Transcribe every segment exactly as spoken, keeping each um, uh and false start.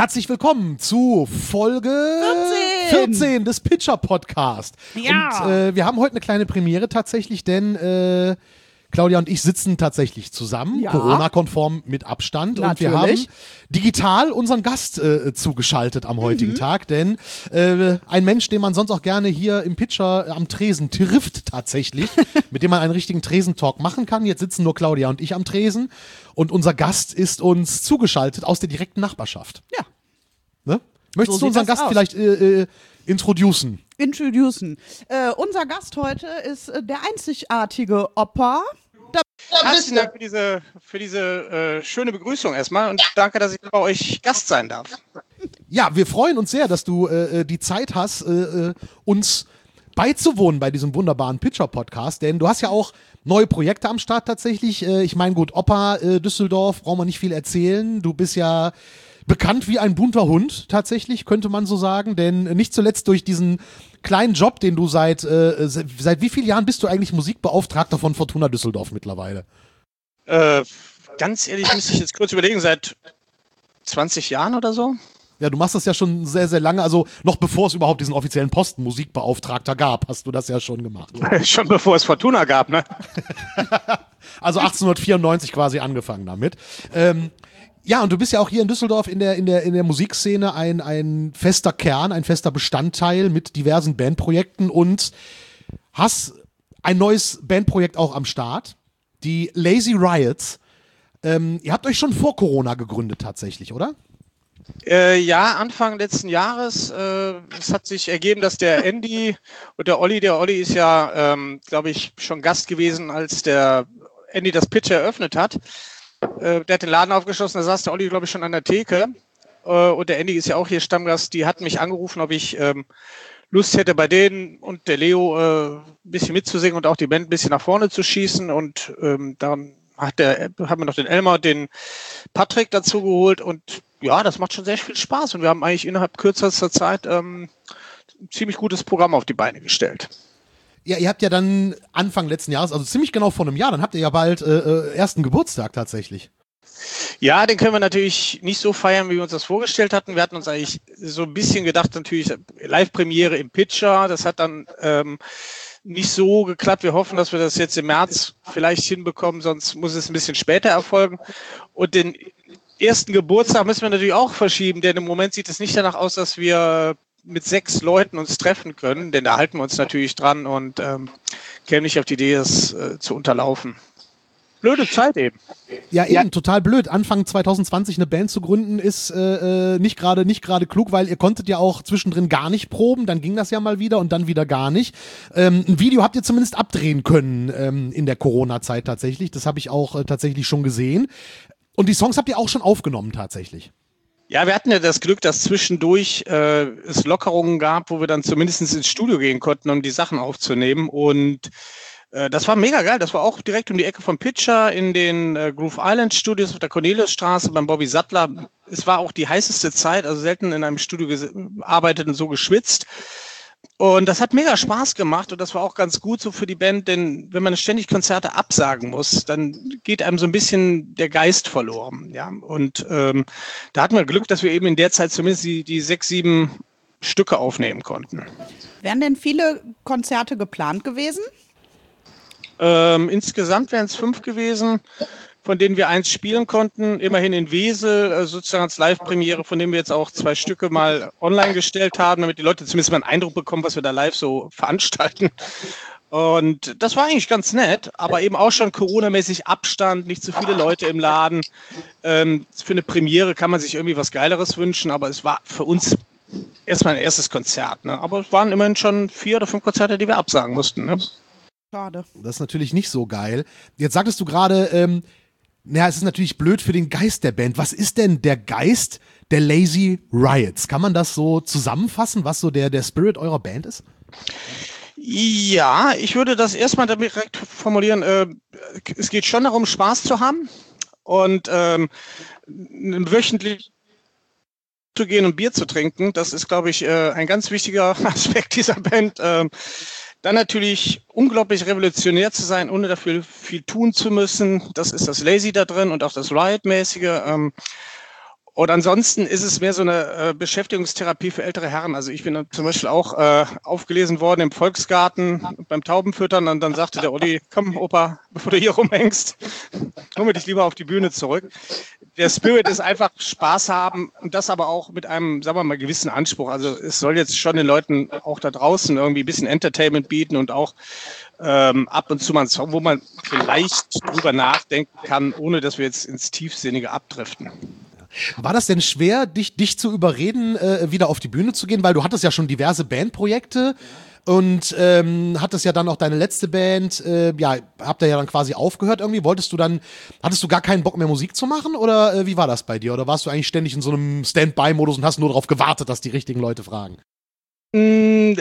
Herzlich willkommen zu Folge vierzehn, vierzehn des Pitcher Podcast. Ja. Und äh, wir haben heute eine kleine Premiere tatsächlich, denn äh, Claudia und ich sitzen tatsächlich zusammen, Ja. Corona-konform mit Abstand. Natürlich. Und wir haben digital unseren Gast äh, zugeschaltet am heutigen mhm. Tag, denn äh, ein Mensch, den man sonst auch gerne hier im Pitcher am Tresen trifft tatsächlich, mit dem man einen richtigen Tresentalk machen kann. Jetzt sitzen nur Claudia und ich am Tresen und unser Gast ist uns zugeschaltet aus der direkten Nachbarschaft. Ja. Ne? Möchtest So du unseren sieht das Gast aus. vielleicht äh, äh, introducen? Introducen. Äh, unser Gast heute ist äh, der einzigartige Opa. Da Herzlichen Dank für diese, für diese äh, schöne Begrüßung erstmal und danke, dass ich bei euch Gast sein darf. Ja, wir freuen uns sehr, dass du äh, die Zeit hast, äh, äh, uns beizuwohnen bei diesem wunderbaren Pitcher-Podcast, denn du hast ja auch neue Projekte am Start tatsächlich. Äh, ich meine, gut, Opa äh, Düsseldorf, brauchen wir nicht viel erzählen. Du bist ja bekannt wie ein bunter Hund, tatsächlich, könnte man so sagen, denn nicht zuletzt durch diesen kleinen Job, den du seit, äh, seit wie vielen Jahren bist du eigentlich Musikbeauftragter von Fortuna Düsseldorf mittlerweile? Äh, ganz ehrlich, müsste ich jetzt kurz überlegen, seit zwanzig Jahren oder so? Ja, du machst das ja schon sehr, sehr lange, also noch bevor es überhaupt diesen offiziellen Posten Musikbeauftragter gab, hast du das ja schon gemacht. Schon bevor es Fortuna gab, ne? Also achtzehnhundertvierundneunzig quasi angefangen damit. Ähm, Ja, und du bist ja auch hier in Düsseldorf in der, in der, in der Musikszene ein, ein fester Kern, ein fester Bestandteil mit diversen Bandprojekten und hast ein neues Bandprojekt auch am Start, die Lazy Riots. Ähm, ihr habt euch schon vor Corona gegründet tatsächlich, oder? Äh, ja, Anfang letzten Jahres. Äh, es hat sich ergeben, dass der Andy und der Olli, der Olli ist ja, ähm, glaube ich, schon Gast gewesen, als der Andy das Pitch eröffnet hat. Äh, der hat den Laden aufgeschlossen, da saß der Olli, glaube ich, schon an der Theke. Äh, und der Andy ist ja auch hier Stammgast. Die hatten mich angerufen, ob ich ähm, Lust hätte, bei denen und der Leo äh, ein bisschen mitzusingen und auch die Band ein bisschen nach vorne zu schießen. Und ähm, dann hat der, haben wir noch den Elmar und den Patrick dazu geholt. Und ja, das macht schon sehr viel Spaß. Und wir haben eigentlich innerhalb kürzester Zeit ähm, ein ziemlich gutes Programm auf die Beine gestellt. Ja, ihr habt ja dann Anfang letzten Jahres, also ziemlich genau vor einem Jahr, dann habt ihr ja bald äh, ersten Geburtstag tatsächlich. Ja, den können wir natürlich nicht so feiern, wie wir uns das vorgestellt hatten. Wir hatten uns eigentlich so ein bisschen gedacht, natürlich Live-Premiere im Pitcher. Das hat dann ähm, nicht so geklappt. Wir hoffen, dass wir das jetzt im März vielleicht hinbekommen, sonst muss es ein bisschen später erfolgen. Und den ersten Geburtstag müssen wir natürlich auch verschieben, denn im Moment sieht es nicht danach aus, dass wir mit sechs Leuten uns treffen können, denn da halten wir uns natürlich dran und ähm, kämen nicht auf die Idee, das äh, zu unterlaufen. Blöde Zeit eben. Ja, eben, ja. Total blöd. Anfang zwanzig zwanzig eine Band zu gründen ist äh, nicht gerade nicht gerade klug, weil ihr konntet ja auch zwischendrin gar nicht proben, dann ging das ja mal wieder und dann wieder gar nicht. Ähm, ein Video habt ihr zumindest abdrehen können ähm, in der Corona-Zeit tatsächlich. Das habe ich auch äh, tatsächlich schon gesehen. Und die Songs habt ihr auch schon aufgenommen tatsächlich. Ja, wir hatten ja das Glück, dass zwischendurch äh, es Lockerungen gab, wo wir dann zumindest ins Studio gehen konnten, um die Sachen aufzunehmen. Und äh, das war mega geil. Das war auch direkt um die Ecke vom Pitcher in den äh, Groove Island Studios auf der Corneliusstraße beim Bobby Sattler. Es war auch die heißeste Zeit, also selten in einem Studio gearbeitet und so geschwitzt. Und das hat mega Spaß gemacht und das war auch ganz gut so für die Band, denn wenn man ständig Konzerte absagen muss, dann geht einem so ein bisschen der Geist verloren. Ja? Und ähm, da hatten wir Glück, dass wir eben in der Zeit zumindest die, die sechs, sieben Stücke aufnehmen konnten. Wären denn viele Konzerte geplant gewesen? Ähm, insgesamt wären es fünf gewesen, von denen wir eins spielen konnten, immerhin in Wesel, äh, sozusagen als Live-Premiere, von dem wir jetzt auch zwei Stücke mal online gestellt haben, damit die Leute zumindest mal einen Eindruck bekommen, was wir da live so veranstalten. Und das war eigentlich ganz nett, aber eben auch schon Corona-mäßig Abstand, nicht zu viele Leute im Laden. Ähm, für eine Premiere kann man sich irgendwie was Geileres wünschen, aber es war für uns erstmal ein erstes Konzert. Ne? Aber es waren immerhin schon vier oder fünf Konzerte, die wir absagen mussten. Ne? Schade. Das ist natürlich nicht so geil. Jetzt sagtest du gerade, ähm, naja, es ist natürlich blöd für den Geist der Band. Was ist denn der Geist der Lazy Riots? Kann man das so zusammenfassen, was so der, der Spirit eurer Band ist? Ja, ich würde das erstmal direkt formulieren. Äh, es geht schon darum, Spaß zu haben und ähm, wöchentlich zu gehen und Bier zu trinken. Das ist, glaube ich, äh, ein ganz wichtiger Aspekt dieser Band. Ähm, Dann natürlich unglaublich revolutionär zu sein, ohne dafür viel tun zu müssen. Das ist das Lazy da drin und auch das Riot-mäßige. Und ansonsten ist es mehr so eine äh, Beschäftigungstherapie für ältere Herren. Also ich bin dann zum Beispiel auch äh, aufgelesen worden im Volksgarten beim Taubenfüttern und dann sagte der Olli, komm Opa, bevor du hier rumhängst, hol mir dich lieber auf die Bühne zurück. Der Spirit ist einfach Spaß haben und das aber auch mit einem, sagen wir mal, gewissen Anspruch. Also es soll jetzt schon den Leuten auch da draußen irgendwie ein bisschen Entertainment bieten und auch ähm, ab und zu mal einen Song, wo man vielleicht drüber nachdenken kann, ohne dass wir jetzt ins Tiefsinnige abdriften. War das denn schwer, dich, dich zu überreden, äh, wieder auf die Bühne zu gehen? Weil du hattest ja schon diverse Bandprojekte und ähm, hattest ja dann auch deine letzte Band, äh, ja, habt ihr ja dann quasi aufgehört irgendwie. Wolltest du dann, hattest du gar keinen Bock mehr Musik zu machen oder äh, wie war das bei dir? Oder warst du eigentlich ständig in so einem Standby-Modus und hast nur darauf gewartet, dass die richtigen Leute fragen? Mm,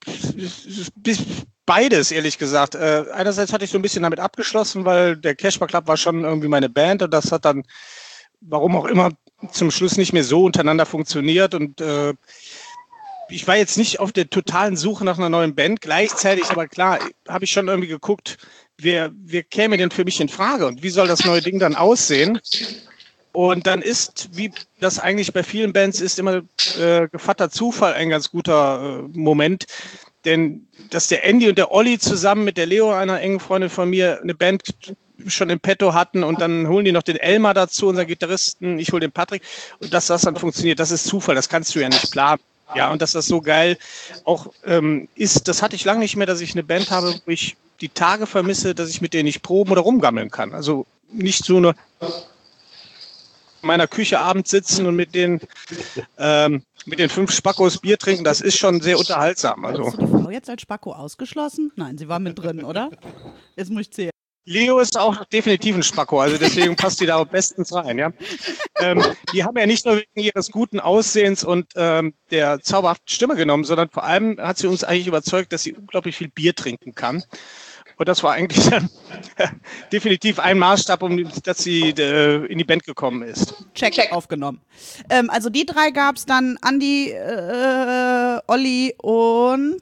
beides, ehrlich gesagt. Äh, einerseits hatte ich so ein bisschen damit abgeschlossen, weil der Casper Club war schon irgendwie meine Band und das hat dann, warum auch immer, zum Schluss nicht mehr so untereinander funktioniert und äh, ich war jetzt nicht auf der totalen Suche nach einer neuen Band, gleichzeitig, aber klar, habe ich schon irgendwie geguckt, wer, wer käme denn für mich in Frage und wie soll das neue Ding dann aussehen? Und dann ist, wie das eigentlich bei vielen Bands ist, immer äh, gevatter Zufall ein ganz guter äh, Moment, denn dass der Andy und der Olli zusammen mit der Leo, einer engen Freundin von mir, eine Band schon im Petto hatten und dann holen die noch den Elmar dazu, unseren Gitarristen, ich hole den Patrick und dass das dann funktioniert, das ist Zufall, das kannst du ja nicht planen. Ja, und dass das so geil auch ähm, ist, das hatte ich lange nicht mehr, dass ich eine Band habe, wo ich die Tage vermisse, dass ich mit denen nicht proben oder rumgammeln kann. Also nicht so nur in meiner Küche abends sitzen und mit den, ähm, mit den fünf Spackos Bier trinken, das ist schon sehr unterhaltsam. Also. Hast du die Frau jetzt als Spacko ausgeschlossen? Nein, sie war mit drin, oder? Jetzt muss ich zählen. Leo ist auch definitiv ein Spacko, also deswegen passt die da auch bestens rein. Ja? Ähm, die haben ja nicht nur wegen ihres guten Aussehens und ähm, der zauberhaften Stimme genommen, sondern vor allem hat sie uns eigentlich überzeugt, dass sie unglaublich viel Bier trinken kann. Und das war eigentlich dann definitiv ein Maßstab, um dass sie äh, in die Band gekommen ist. Check, Check. Aufgenommen. Ähm, also die drei gab es dann, Andi, äh, Olli und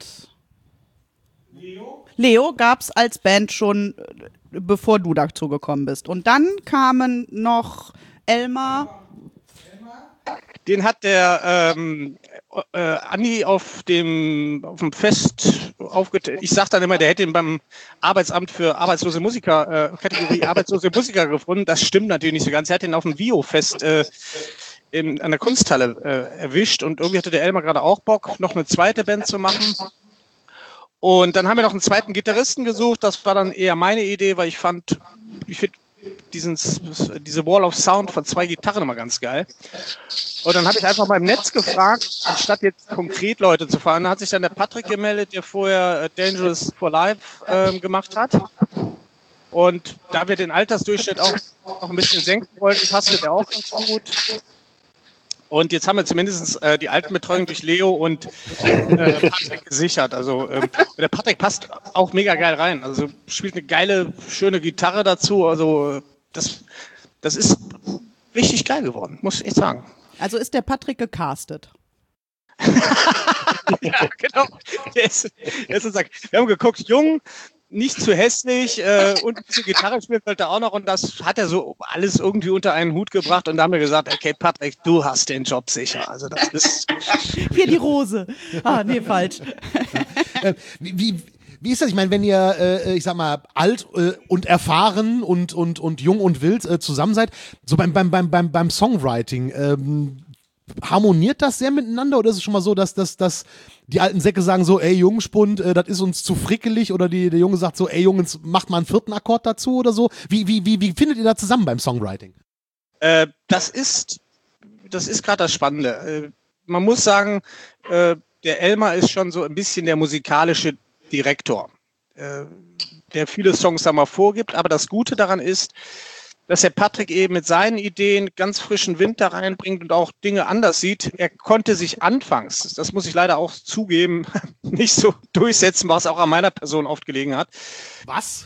Leo, Leo gab es als Band schon, bevor du dazu gekommen bist. Und dann kamen noch Elmar. Den hat der ähm, äh, Andi auf dem, auf dem Fest aufgetreten. Ich sage dann immer, der hätte ihn beim Arbeitsamt für arbeitslose Musiker, äh, Kategorie arbeitslose Musiker gefunden. Das stimmt natürlich nicht so ganz. Er hat ihn auf dem Vio-Fest äh, in, an der Kunsthalle äh, erwischt und irgendwie hatte der Elmar gerade auch Bock, noch eine zweite Band zu machen. Und dann haben wir noch einen zweiten Gitarristen gesucht. Das war dann eher meine Idee, weil ich fand, ich finde diesen, diese Wall of Sound von zwei Gitarren immer ganz geil. Und dann habe ich einfach mal im Netz gefragt, anstatt jetzt konkret Leute zu fahren, da hat sich dann der Patrick gemeldet, der vorher Dangerous for Life äh, gemacht hat. Und da wir den Altersdurchschnitt auch noch ein bisschen senken wollten, passte der auch ganz gut. Und jetzt haben wir zumindest äh, die Altenbetreuung durch Leo und äh, Patrick gesichert. Also ähm, der Patrick passt auch mega geil rein. Also spielt eine geile, schöne Gitarre dazu. Also das, das ist richtig geil geworden, muss ich echt sagen. Also ist der Patrick gecastet? Ja, genau. Der ist, der ist unser, wir haben geguckt, jung, nicht zu hässlich äh, und ein bisschen Gitarre spielt wollte er auch noch und das hat er so alles irgendwie unter einen Hut gebracht und da haben wir gesagt, okay Patrick, du hast den Job sicher. Also das ist... Hier die Rose. Ah, nee, falsch. äh, wie, wie, wie ist das? Ich meine, wenn ihr, äh, ich sag mal, alt äh, und erfahren und, und, und jung und wild äh, zusammen seid, so beim, beim, beim, beim, beim Songwriting, ähm, harmoniert das sehr miteinander oder ist es schon mal so, dass, dass, dass die alten Säcke sagen so, ey Jungspund, äh, das ist uns zu frickelig oder die, der Junge sagt so, ey Jungs, macht mal einen vierten Akkord dazu oder so? Wie, wie, wie, wie findet ihr da zusammen beim Songwriting? Äh, das ist, das ist gerade das Spannende. Äh, man muss sagen, äh, der Elmar ist schon so ein bisschen der musikalische Direktor, äh, der viele Songs da mal vorgibt, aber das Gute daran ist, dass der Patrick eben mit seinen Ideen ganz frischen Wind da reinbringt und auch Dinge anders sieht. Er konnte sich anfangs, das muss ich leider auch zugeben, nicht so durchsetzen, was auch an meiner Person oft gelegen hat. Was?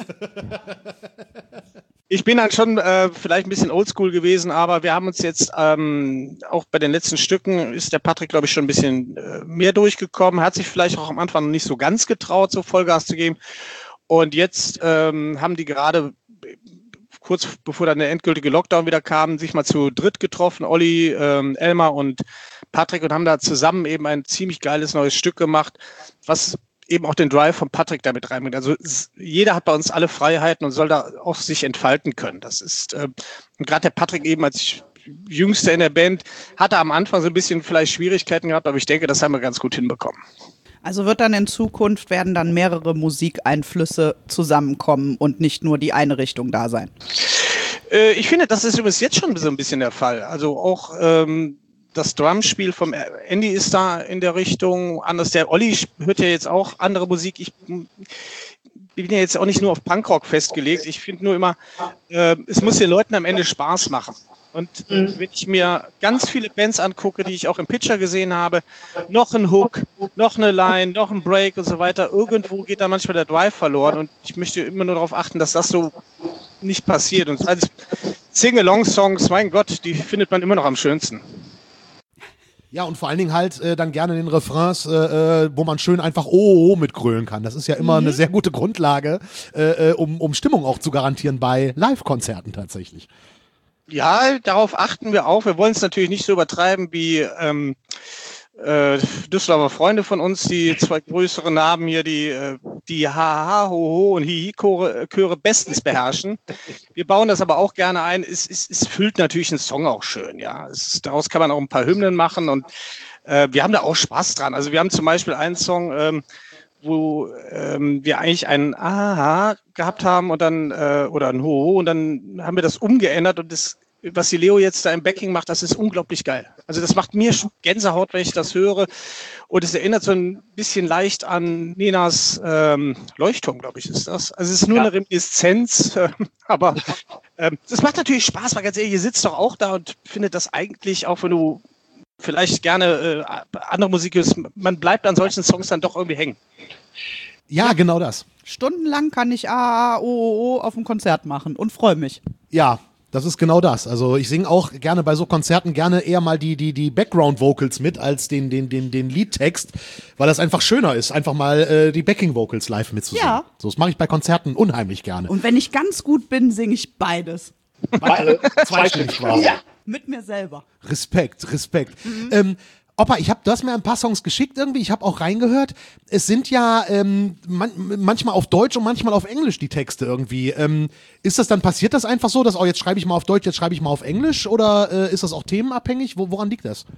Ich bin dann schon äh, vielleicht ein bisschen oldschool gewesen, aber wir haben uns jetzt ähm, auch bei den letzten Stücken ist der Patrick, glaube ich, schon ein bisschen äh, mehr durchgekommen, hat sich vielleicht auch am Anfang noch nicht so ganz getraut, so Vollgas zu geben. Und jetzt ähm, haben die gerade kurz bevor dann der endgültige Lockdown wieder kam, sich mal zu dritt getroffen, Olli, ähm, Elmar und Patrick, und haben da zusammen eben ein ziemlich geiles neues Stück gemacht, was eben auch den Drive von Patrick damit reinbringt. Also jeder hat bei uns alle Freiheiten und soll da auch sich entfalten können. Das ist, äh, und gerade der Patrick eben als Jüngster in der Band hatte am Anfang so ein bisschen vielleicht Schwierigkeiten gehabt, aber ich denke, das haben wir ganz gut hinbekommen. Also wird dann in Zukunft, werden dann mehrere Musikeinflüsse zusammenkommen und nicht nur die eine Richtung da sein? Äh, ich finde, das ist übrigens jetzt schon so ein bisschen der Fall. Also auch ähm, das Drumspiel vom Andy ist da in der Richtung anders. Der Olli hört ja jetzt auch andere Musik. Ich bin ja jetzt auch nicht nur auf Punkrock festgelegt. Ich finde nur immer, äh, es muss den Leuten am Ende Spaß machen. Und äh, wenn ich mir ganz viele Bands angucke, die ich auch im Pitcher gesehen habe, noch ein Hook, noch eine Line, noch ein Break und so weiter, irgendwo geht da manchmal der Drive verloren. Und ich möchte immer nur darauf achten, dass das so nicht passiert. Und als Sing-Along-Songs, mein Gott, die findet man immer noch am schönsten. Ja, und vor allen Dingen halt äh, dann gerne den Refrains, äh, wo man schön einfach oh, oh mitgrölen kann. Das ist ja immer mhm. eine sehr gute Grundlage, äh, um, um Stimmung auch zu garantieren bei Live-Konzerten tatsächlich. Ja, darauf achten wir auch. Wir wollen es natürlich nicht so übertreiben wie ähm, äh, Düsseldorfer Freunde von uns, die zwei größeren Namen hier, die äh, die Ha-Ha, Ho-Ho und Hi-Hi-Chöre Chöre bestens beherrschen. Wir bauen das aber auch gerne ein. Es, es, es füllt natürlich einen Song auch schön, ja. Es, daraus kann man auch ein paar Hymnen machen und äh, wir haben da auch Spaß dran. Also wir haben zum Beispiel einen Song, ähm, wo ähm, wir eigentlich einen Aha gehabt haben und dann äh, oder ein Ho-Ho und dann haben wir das umgeändert und das, was die Leo jetzt da im Backing macht, das ist unglaublich geil. Also das macht mir Gänsehaut, wenn ich das höre. Und es erinnert so ein bisschen leicht an Nenas ähm, Leuchtturm, glaube ich, ist das. Also es ist nur ja. eine Reminiszenz, äh, aber ähm, das macht natürlich Spaß, weil ganz ehrlich, ihr sitzt doch auch da und findet das eigentlich, auch wenn du vielleicht gerne äh, andere Musik hörst, man bleibt an solchen Songs dann doch irgendwie hängen. Ja, genau das. Stundenlang kann ich A, A, O, O, O auf dem Konzert machen und freue mich. Ja, das ist genau das. Also ich singe auch gerne bei so Konzerten gerne eher mal die, die, die Background-Vocals mit als den, den, den, den Liedtext, weil das einfach schöner ist, einfach mal äh, die Backing-Vocals live mitzusingen. Ja. So, das mache ich bei Konzerten unheimlich gerne. Und wenn ich ganz gut bin, singe ich beides. Beide, zweistimmig quasi. Ja. Mit mir selber. Respekt, Respekt. Mhm. Ähm, Opa, ich hab, du hast mir ein paar Songs geschickt irgendwie, ich habe auch reingehört. Es sind ja ähm, man, manchmal auf Deutsch und manchmal auf Englisch die Texte irgendwie. Ähm, ist das dann, passiert das einfach so, dass, oh, jetzt schreibe ich mal auf Deutsch, jetzt schreibe ich mal auf Englisch oder äh, ist das auch themenabhängig? Wo, woran liegt das?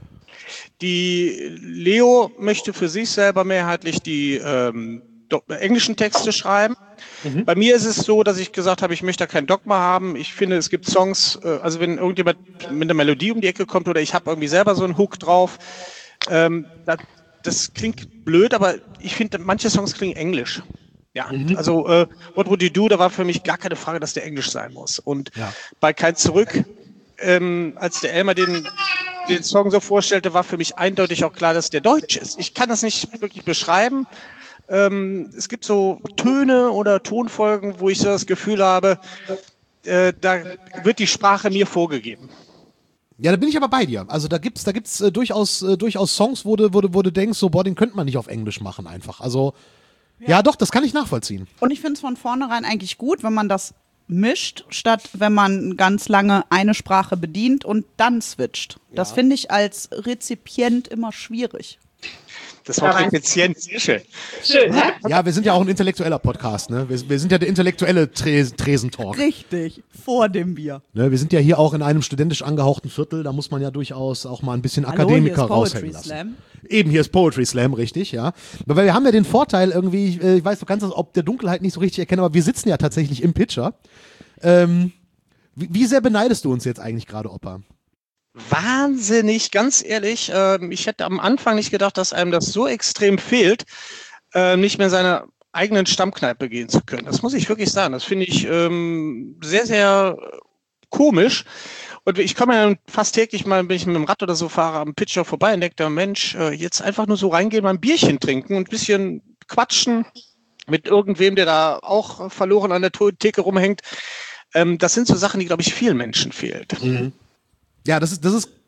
Die Leo möchte für sich selber mehrheitlich die ähm, englischen Texte schreiben. Mhm. Bei mir ist es so, dass ich gesagt habe, ich möchte da kein Dogma haben. Ich finde, es gibt Songs, äh, also wenn irgendjemand mit einer Melodie um die Ecke kommt oder ich habe irgendwie selber so einen Hook drauf, ähm, das, das klingt blöd, aber ich finde, manche Songs klingen englisch. Ja, mhm. also äh, What Would You Do, da war für mich gar keine Frage, dass der englisch sein muss. Und ja. bei Kein Zurück, ähm, als der Elmar den, den Song so vorstellte, war für mich eindeutig auch klar, dass der deutsch ist. Ich kann das nicht wirklich beschreiben. Ähm, es gibt so Töne oder Tonfolgen, wo ich so das Gefühl habe, äh, da wird die Sprache mir vorgegeben. Ja, da bin ich aber bei dir. Also da gibt's, da gibt's äh, durchaus, äh, durchaus Songs, wo du, wo du, wo du denkst, so, boah, den könnte man nicht auf Englisch machen einfach. Also, ja, ja doch, das kann ich nachvollziehen. Und ich finde es von vornherein eigentlich gut, wenn man das mischt, statt wenn man ganz lange eine Sprache bedient und dann switcht. Ja. Das finde ich als Rezipient immer schwierig. Das war effizient, sehr schön. Schön, ne? Ja, wir sind ja auch ein intellektueller Podcast, ne? Wir, wir sind ja der intellektuelle Tres- Tresentalk. Richtig, vor dem Bier. Ne? Wir sind ja hier auch in einem studentisch angehauchten Viertel, da muss man ja durchaus auch mal ein bisschen Hallo, Akademiker raushängen lassen. Slam. Eben, hier ist Poetry Slam, richtig, ja. Weil wir haben ja den Vorteil irgendwie, ich, ich weiß, du kannst das ob der Dunkelheit nicht so richtig erkennen, aber wir sitzen ja tatsächlich im Pitcher. Ähm, wie, wie sehr beneidest du uns jetzt eigentlich gerade, Opa? Wahnsinnig, ganz ehrlich. Äh, ich hätte am Anfang nicht gedacht, dass einem das so extrem fehlt, äh, nicht mehr in seiner eigenen Stammkneipe gehen zu können. Das muss ich wirklich sagen. Das finde ich ähm, sehr, sehr komisch. Und ich komme ja fast täglich mal, wenn ich mit dem Rad oder so fahre, am Pitcher vorbei und denke, der Mensch, äh, jetzt einfach nur so reingehen, mal ein Bierchen trinken und ein bisschen quatschen mit irgendwem, der da auch verloren an der Theke rumhängt. Ähm, das sind so Sachen, die, glaube ich, vielen Menschen fehlt. Mhm. Ja, das ist, das ist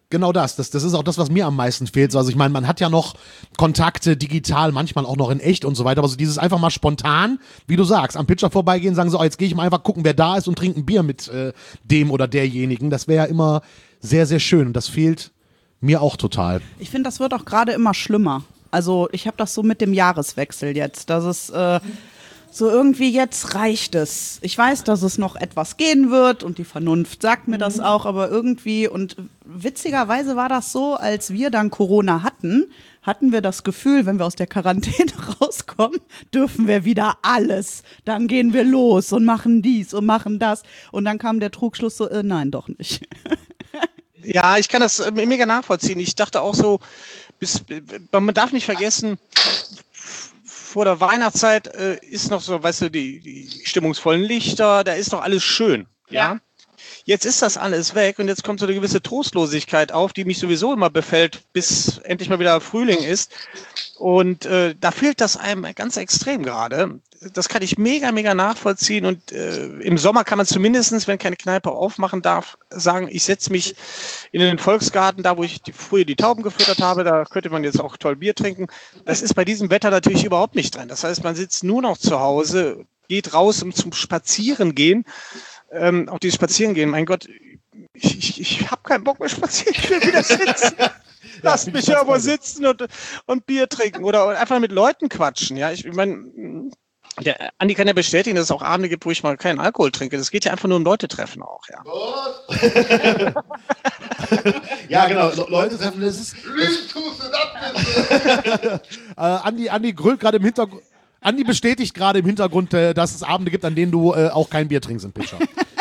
Genau das. das. Das ist auch das, was mir am meisten fehlt. Also ich meine, man hat ja noch Kontakte digital, manchmal auch noch in echt und so weiter, aber so dieses einfach mal spontan, wie du sagst, am Pitcher vorbeigehen, sagen so, oh, jetzt gehe ich mal einfach gucken, wer da ist und trinke ein Bier mit äh, dem oder derjenigen. Das wäre ja immer sehr, sehr schön und das fehlt mir auch total. Ich finde, das wird auch gerade immer schlimmer. Also ich habe das so mit dem Jahreswechsel jetzt, dass es äh, so irgendwie jetzt reicht es. Ich weiß, dass es noch etwas gehen wird und die Vernunft sagt mir das auch, aber irgendwie und witzigerweise war das so, als wir dann Corona hatten, hatten wir das Gefühl, wenn wir aus der Quarantäne rauskommen, dürfen wir wieder alles. Dann gehen wir los und machen dies und machen das und dann kam der Trugschluss so, äh, nein, doch nicht. Ja, ich kann das äh, mega nachvollziehen. Ich dachte auch so, bis, man darf nicht vergessen, vor der Weihnachtszeit äh, ist noch so, weißt du, die, die stimmungsvollen Lichter, da ist noch alles schön, ja? ja. Jetzt ist das alles weg und jetzt kommt so eine gewisse Trostlosigkeit auf, die mich sowieso immer befällt, bis endlich mal wieder Frühling ist. Und äh, da fehlt das einem ganz extrem gerade. Das kann ich mega, mega nachvollziehen. Und äh, im Sommer kann man zumindest, wenn keine Kneipe aufmachen darf, sagen, ich setze mich in den Volksgarten, da wo ich die, früher die Tauben gefüttert habe, da könnte man jetzt auch toll Bier trinken. Das ist bei diesem Wetter natürlich überhaupt nicht drin. Das heißt, man sitzt nur noch zu Hause, geht raus, um zum Spazieren gehen. Ähm, auch die spazieren gehen, mein Gott, ich, ich, ich habe keinen Bock mehr spazieren, ich will wieder sitzen. Lass ja, mich ja aber sitzen und, und Bier trinken oder einfach mit Leuten quatschen. Ja, ich meine, der Andi kann ja bestätigen, dass es auch Abende gibt, wo ich mal keinen Alkohol trinke. Das geht ja einfach nur um Leute treffen auch, ja. Ja, genau, Le Leute treffen, das ist... äh, Andi, Andi grölt gerade im Hintergrund. Andi bestätigt gerade im Hintergrund, äh, dass es Abende gibt, an denen du äh, auch kein Bier trinkst im Pitcher.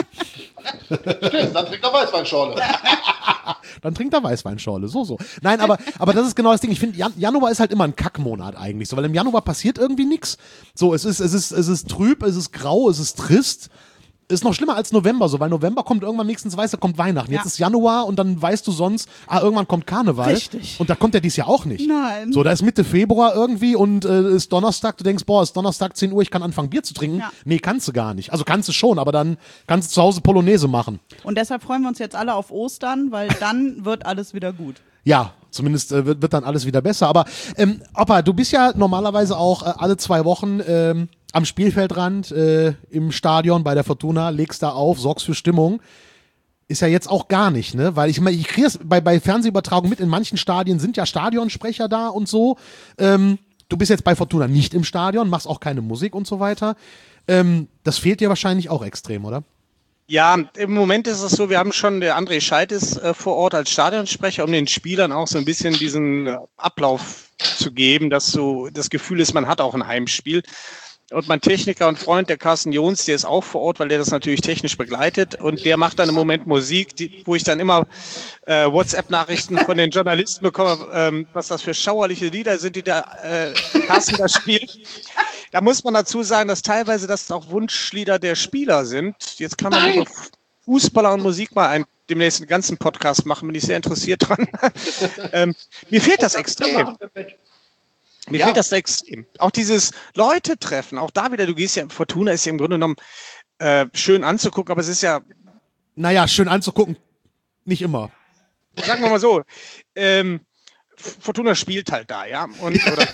Stimmt, dann trinkt er Weißweinschorle. Dann trinkt er Weißweinschorle, so, so. Nein, aber, aber das ist genau das Ding. Ich finde, Jan Januar ist halt immer ein Kackmonat eigentlich, so, weil im Januar passiert irgendwie nichts. So, es ist, es ist, es ist trüb, es ist grau, es ist trist. Ist noch schlimmer als November, so, weil November kommt irgendwann, nächstens weißt du, kommt Weihnachten. Jetzt ja. ist Januar und dann weißt du sonst, ah, irgendwann kommt Karneval. Richtig. Und da kommt der dies Jahr auch nicht. Nein. So, da ist Mitte Februar irgendwie und äh, ist Donnerstag, du denkst, boah, ist Donnerstag zehn Uhr, ich kann anfangen Bier zu trinken. Ja. Nee, kannst du gar nicht. Also kannst du schon, aber dann kannst du zu Hause Polonaise machen. Und deshalb freuen wir uns jetzt alle auf Ostern, weil dann wird alles wieder gut. Ja, zumindest äh, wird, wird dann alles wieder besser. Aber ähm, Opa, du bist ja normalerweise auch äh, alle zwei Wochen ähm, am Spielfeldrand, äh, im Stadion bei der Fortuna, legst da auf, sorgst für Stimmung. Ist ja jetzt auch gar nicht, ne? Weil ich meine, ich kriege es bei, bei Fernsehübertragungen mit, in manchen Stadien sind ja Stadionsprecher da und so. Ähm, du bist jetzt bei Fortuna nicht im Stadion, machst auch keine Musik und so weiter. Ähm, das fehlt dir wahrscheinlich auch extrem, oder? Ja, im Moment ist es so, wir haben schon, der André Scheidt ist äh, vor Ort als Stadionsprecher, um den Spielern auch so ein bisschen diesen äh, Ablauf zu geben, dass so das Gefühl ist, man hat auch ein Heimspiel. Und mein Techniker und Freund, der Carsten Jons, der ist auch vor Ort, weil der das natürlich technisch begleitet. Und der macht dann im Moment Musik, die, wo ich dann immer äh, WhatsApp-Nachrichten von den Journalisten bekomme, ähm, was das für schauerliche Lieder sind, die der äh, Carsten da spielt. Da muss man dazu sagen, dass teilweise das auch Wunschlieder der Spieler sind. Jetzt kann man über Fußballer und Musik mal ein, demnächst einen ganzen Podcast machen, bin ich sehr interessiert dran. ähm, mir fehlt das extrem. Mir ja. fehlt das extrem. Auch dieses Leute treffen, auch da wieder, du gehst ja, Fortuna ist ja im Grunde genommen äh, schön anzugucken, aber es ist ja... Naja, schön anzugucken, nicht immer. Sagen wir mal so, ähm, Fortuna spielt halt da, ja. Und, oder,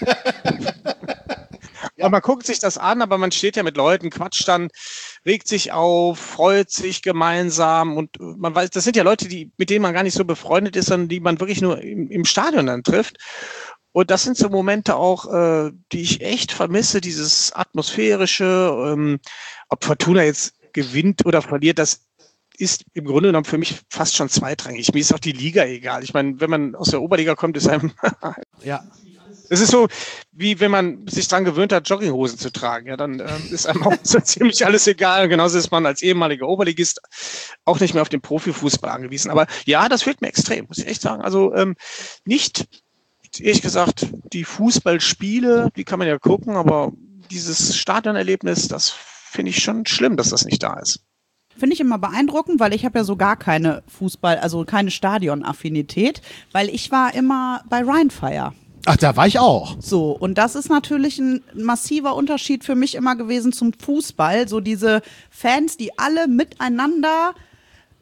ja. Und man guckt sich das an, aber man steht ja mit Leuten, quatscht dann, regt sich auf, freut sich gemeinsam und man weiß, das sind ja Leute, die, mit denen man gar nicht so befreundet ist, sondern die man wirklich nur im, im Stadion dann trifft. Und das sind so Momente auch, äh, die ich echt vermisse, dieses atmosphärische, ähm, ob Fortuna jetzt gewinnt oder verliert, das ist im Grunde genommen für mich fast schon zweitrangig. Mir ist auch die Liga egal. Ich meine, wenn man aus der Oberliga kommt, ist einem... ja. Es ist so, wie wenn man sich dran gewöhnt hat, Jogginghosen zu tragen. Ja, dann ähm, ist einem auch so ziemlich alles egal. Genauso ist man als ehemaliger Oberligist auch nicht mehr auf den Profifußball angewiesen. Aber ja, das fehlt mir extrem, muss ich echt sagen. Also ähm, nicht... Ehrlich gesagt, die Fußballspiele, die kann man ja gucken, aber dieses Stadionerlebnis, das finde ich schon schlimm, dass das nicht da ist. Finde ich immer beeindruckend, weil ich habe ja so gar keine Fußball, also keine Stadionaffinität, weil ich war immer bei Rheinfire. Ach, da war ich auch. So, und das ist natürlich ein massiver Unterschied für mich immer gewesen zum Fußball. So diese Fans, die alle miteinander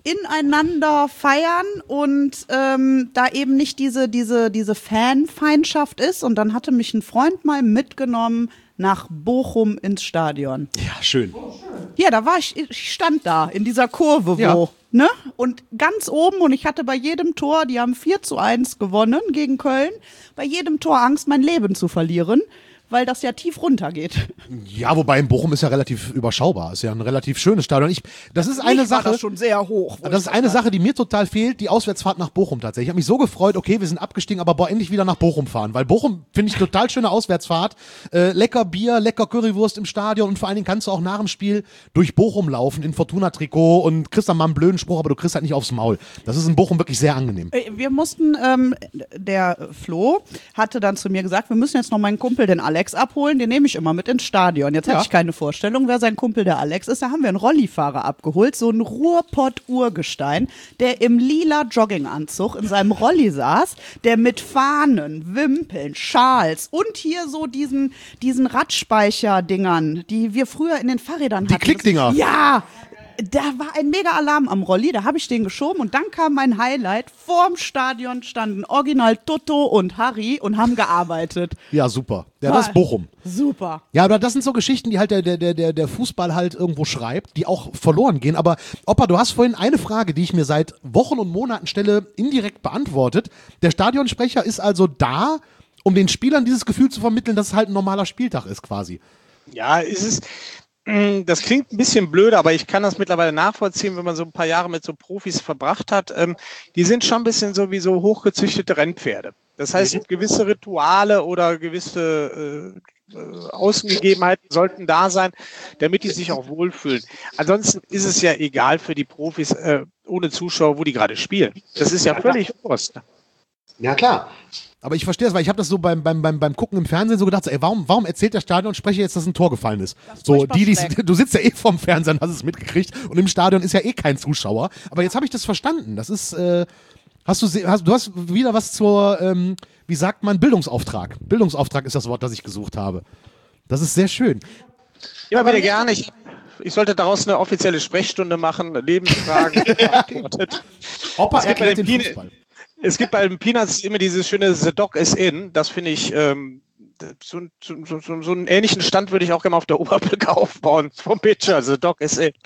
ineinander feiern und ähm, da eben nicht diese, diese, diese Fanfeindschaft ist. Und dann hatte mich ein Freund mal mitgenommen nach Bochum ins Stadion. Ja, schön. Ja, da war ich, ich stand da in dieser Kurve, wo, Ja. ne? Und ganz oben, und ich hatte bei jedem Tor, die haben vier zu eins gewonnen gegen Köln, bei jedem Tor Angst, mein Leben zu verlieren, weil das ja tief runter geht. Ja, wobei in Bochum ist ja relativ überschaubar. Ist ja ein relativ schönes Stadion. Ich, das ist eine Mich war Sache. das schon sehr hoch. wo Das ich ist eine stand. Sache, die mir total fehlt, die Auswärtsfahrt nach Bochum tatsächlich. Ich habe mich so gefreut, okay, wir sind abgestiegen, aber boah, endlich wieder nach Bochum fahren. Weil Bochum finde ich total schöne Auswärtsfahrt. Äh, lecker Bier, lecker Currywurst im Stadion und vor allen Dingen kannst du auch nach dem Spiel durch Bochum laufen in Fortuna-Trikot und kriegst dann mal einen blöden Spruch, aber du kriegst halt nicht aufs Maul. Das ist in Bochum wirklich sehr angenehm. Äh, Wir mussten, ähm, der Flo hatte dann zu mir gesagt, wir müssen jetzt noch meinen Kumpel, den Alex, abholen, den nehme ich immer mit ins Stadion. Jetzt Ja. hatte ich keine Vorstellung, wer sein Kumpel der Alex ist. Da haben wir einen Rollifahrer abgeholt, so ein Ruhrpott-Urgestein, der im lila Jogginganzug in seinem Rolli saß, der mit Fahnen, Wimpeln, Schals und hier so diesen, diesen Radspeicher-Dingern, die wir früher in den Fahrrädern Die hatten. Klickdinger. Ja! Da war ein mega Alarm am Rolli, da habe ich den geschoben und dann kam mein Highlight. Vorm Stadion standen Original Toto und Harry und haben gearbeitet. Ja, super. Ja, das ist Bochum. Super. Ja, aber das sind so Geschichten, die halt der, der, der, der Fußball halt irgendwo schreibt, die auch verloren gehen. Aber Opa, du hast vorhin eine Frage, die ich mir seit Wochen und Monaten stelle, indirekt beantwortet. Der Stadionsprecher ist also da, um den Spielern dieses Gefühl zu vermitteln, dass es halt ein normaler Spieltag ist quasi. Ja, es ist, mh, das klingt ein bisschen blöd, aber ich kann das mittlerweile nachvollziehen, wenn man so ein paar Jahre mit so Profis verbracht hat. Ähm, die sind schon ein bisschen so wie so hochgezüchtete Rennpferde. Das heißt, gewisse Rituale oder gewisse äh, äh, Außengegebenheiten sollten da sein, damit die sich auch wohlfühlen. Ansonsten ist es ja egal für die Profis äh, ohne Zuschauer, wo die gerade spielen. Das ist ja völlig Wurst. Ja, klar. Aber ich verstehe es, weil ich habe das so beim, beim, beim, beim Gucken im Fernsehen so gedacht, so, ey, warum, warum erzählt der Stadionsprecher jetzt, dass ein Tor gefallen ist? ist So, furchtbar die, die, schlecht. du sitzt ja eh vorm Fernseher und hast es mitgekriegt und im Stadion ist ja eh kein Zuschauer. Aber jetzt habe ich das verstanden. Das ist, äh, hast du, se- hast, du hast wieder was zur, ähm, wie sagt man, Bildungsauftrag. Bildungsauftrag ist das Wort, das ich gesucht habe. Das ist sehr schön. Immer wieder gerne. Ich, ich sollte daraus eine offizielle Sprechstunde machen, Lebensfragen beantwortet. Opa Es gibt bei erklärt den den Pine- Fußball. Es gibt bei den Peanuts immer dieses schöne The Dog is in. Das finde ich, ähm, so, so, so, so einen ähnlichen Stand würde ich auch gerne mal auf der Oberbrücke aufbauen. Vom Pitcher, The Dog is in.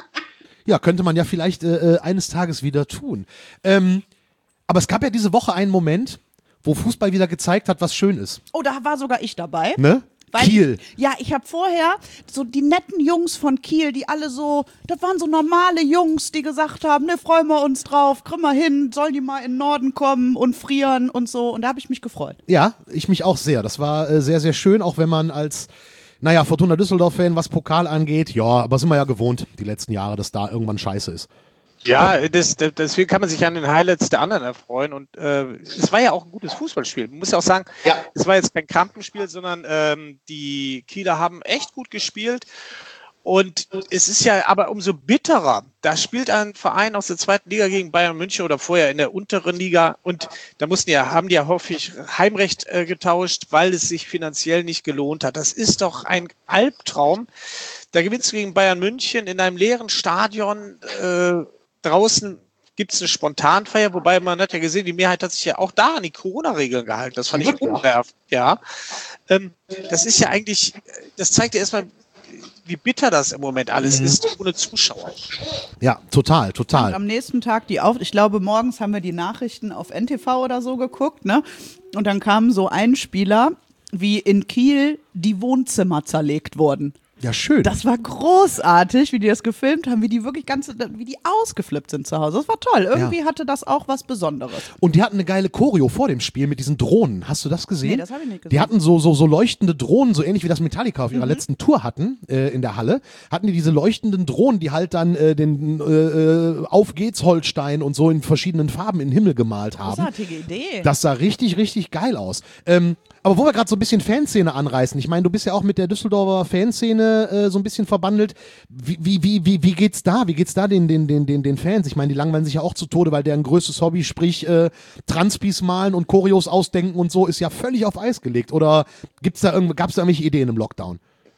Ja, könnte man ja vielleicht äh, äh, eines Tages wieder tun. Ähm, aber es gab ja diese Woche einen Moment, wo Fußball wieder gezeigt hat, was schön ist. Oh, da war sogar ich dabei. Ne? Weil Kiel. Ich, ja, ich habe vorher so die netten Jungs von Kiel, die alle so, das waren so normale Jungs, die gesagt haben, ne, freuen wir uns drauf, kriegen wir hin, sollen die mal in den Norden kommen und frieren und so. Und da habe ich mich gefreut. Ja, ich mich auch sehr. Das war äh, sehr, sehr schön, auch wenn man als, naja, Fortuna Düsseldorf-Fan, was Pokal angeht, ja, aber sind wir ja gewohnt, die letzten Jahre, dass da irgendwann scheiße ist. Ja, das, das, deswegen kann man sich an den Highlights der anderen erfreuen. Und äh, es war ja auch ein gutes Fußballspiel. Man muss ja auch sagen, Ja. es war jetzt kein Krampenspiel, sondern ähm, die Kieler haben echt gut gespielt. Und es ist ja aber umso bitterer. Da spielt ein Verein aus der zweiten Liga gegen Bayern München oder vorher in der unteren Liga. Und da mussten ja, haben die ja häufig Heimrecht äh, getauscht, weil es sich finanziell nicht gelohnt hat. Das ist doch ein Albtraum. Da gewinnst du gegen Bayern München in einem leeren Stadion. Äh, draußen gibt es eine Spontanfeier, wobei man hat ja gesehen, die Mehrheit hat sich ja auch da an die Corona-Regeln gehalten. Das fand ich unwerf. Ja. Ähm, das ist ja eigentlich, das zeigt ja erstmal, wie bitter das im Moment alles ist, ohne Zuschauer. Ja, total, Und total. am nächsten Tag die auf, ich glaube, morgens haben wir die Nachrichten auf N T V oder so geguckt, ne? Und dann kam so ein Spieler, wie in Kiel die Wohnzimmer zerlegt wurden. Ja, schön. Das war großartig, wie die das gefilmt haben, wie die wirklich ganz, wie die ausgeflippt sind zu Hause. Das war toll. Irgendwie Ja. hatte das auch was Besonderes. Und die hatten eine geile Choreo vor dem Spiel mit diesen Drohnen. Hast du das gesehen? Nee, das hab ich nicht gesehen. Die hatten so, so, so leuchtende Drohnen, so ähnlich wie das Metallica auf ihrer letzten Tour hatten, äh, in der Halle. Hatten die diese leuchtenden Drohnen, die halt dann äh, den äh, äh, Auf geht's Holstein und so in verschiedenen Farben in den Himmel gemalt haben. Großartige Idee. Das sah richtig, richtig geil aus. Ähm, aber wo wir gerade so ein bisschen Fanszene anreißen, ich meine, du bist ja auch mit der Düsseldorfer Fanszene äh, so ein bisschen verbandelt. Wie, wie, wie, wie, wie geht's da? Wie geht's da den, den, den, den, den Fans? Ich meine, die langweilen sich ja auch zu Tode, weil deren größtes Hobby, sprich äh, Transpis malen und Choreos ausdenken und so, ist ja völlig auf Eis gelegt. Oder gibt's da irgend, gab's da irgendwelche Ideen im Lockdown?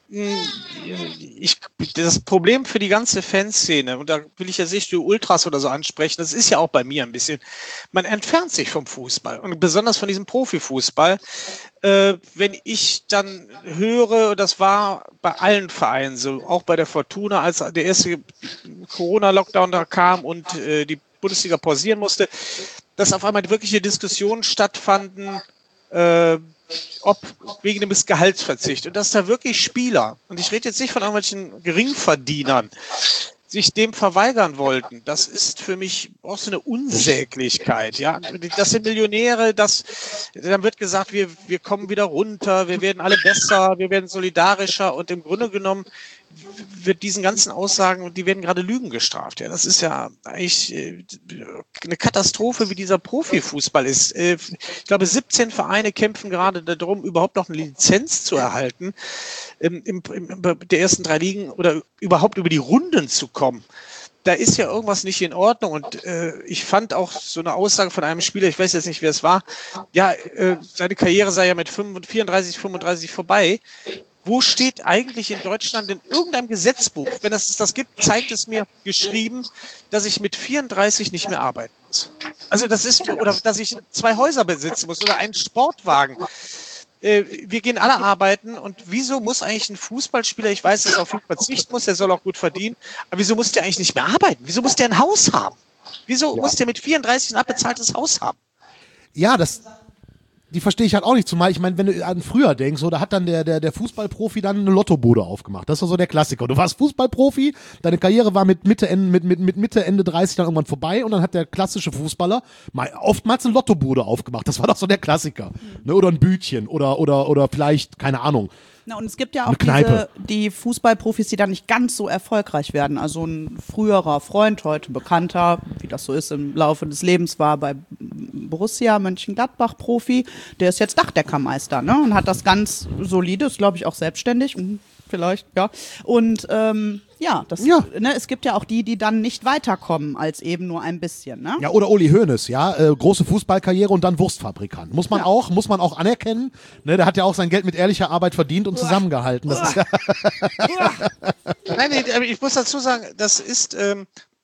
Ich, das Problem für die ganze Fanszene, und da will ich jetzt nicht die Ultras oder so ansprechen, das ist ja auch bei mir ein bisschen, man entfernt sich vom Fußball und besonders von diesem Profifußball. Äh, wenn ich dann höre, das war bei allen Vereinen so, auch bei der Fortuna, als der erste Corona-Lockdown da kam und äh, die Bundesliga pausieren musste, dass auf einmal wirkliche Diskussionen stattfanden, äh, ob wegen dem Gehaltsverzicht und dass da wirklich Spieler, und ich rede jetzt nicht von irgendwelchen Geringverdienern, sich dem verweigern wollten. Das ist für mich auch so eine Unsäglichkeit. Ja, das sind Millionäre, das, dann wird gesagt, wir, wir kommen wieder runter, wir werden alle besser, wir werden solidarischer, und im Grunde genommen wird diesen ganzen Aussagen, die werden gerade Lügen gestraft. Ja, das ist ja eigentlich eine Katastrophe, wie dieser Profifußball ist. Ich glaube, siebzehn Vereine kämpfen gerade darum, überhaupt noch eine Lizenz zu erhalten, im, im, im, der ersten drei Ligen oder überhaupt über die Runden zu kommen. Da ist ja irgendwas nicht in Ordnung, und äh, ich fand auch so eine Aussage von einem Spieler, ich weiß jetzt nicht, wer es war, ja, äh, seine Karriere sei ja mit vierunddreißig, fünfunddreißig vorbei. Wo steht eigentlich in Deutschland in irgendeinem Gesetzbuch, wenn es das gibt, zeigt es mir geschrieben, dass ich mit vierunddreißig nicht mehr arbeiten muss. Also das ist, oder dass ich zwei Häuser besitzen muss oder einen Sportwagen. Äh, wir gehen alle arbeiten, und wieso muss eigentlich ein Fußballspieler, ich weiß, dass er auf viel verzichten muss, der soll auch gut verdienen, aber wieso muss der eigentlich nicht mehr arbeiten? Wieso muss der ein Haus haben? Wieso ja. muss der mit vierunddreißig ein abbezahltes Haus haben? Ja, das... Die verstehe ich halt auch nicht, zumal ich meine, wenn du an früher denkst, so, da hat dann der, der, der Fußballprofi dann eine Lottobude aufgemacht. Das war so der Klassiker. Du warst Fußballprofi, deine Karriere war mit Mitte, Ende, mit, mit, mit Mitte, Ende dreißig dann irgendwann vorbei, und dann hat der klassische Fußballer mal oftmals eine Lottobude aufgemacht. Das war doch so der Klassiker. Ne? Oder ein Bütchen oder, oder, oder vielleicht, keine Ahnung. Na, und es gibt ja auch diese, die Fußballprofis, die dann nicht ganz so erfolgreich werden. Also ein früherer Freund, heute Bekannter, wie das so ist im Laufe des Lebens, war bei Borussia Mönchengladbach Profi. Der ist jetzt Dachdeckermeister, ne? Und hat das ganz solide, ist glaube ich auch selbstständig. Vielleicht, ja. Und ähm, ja, das, ja. Ne, es gibt ja auch die, die dann nicht weiterkommen als eben nur ein bisschen. Ne? Ja, oder Uli Hoeneß, ja, äh, große Fußballkarriere und dann Wurstfabrikant. Muss man ja. auch, muss man auch anerkennen. Ne, der hat ja auch sein Geld mit ehrlicher Arbeit verdient und Uah. zusammengehalten. Das Uah. ist ja Nein, nee, ich muss dazu sagen, das ist, ähm,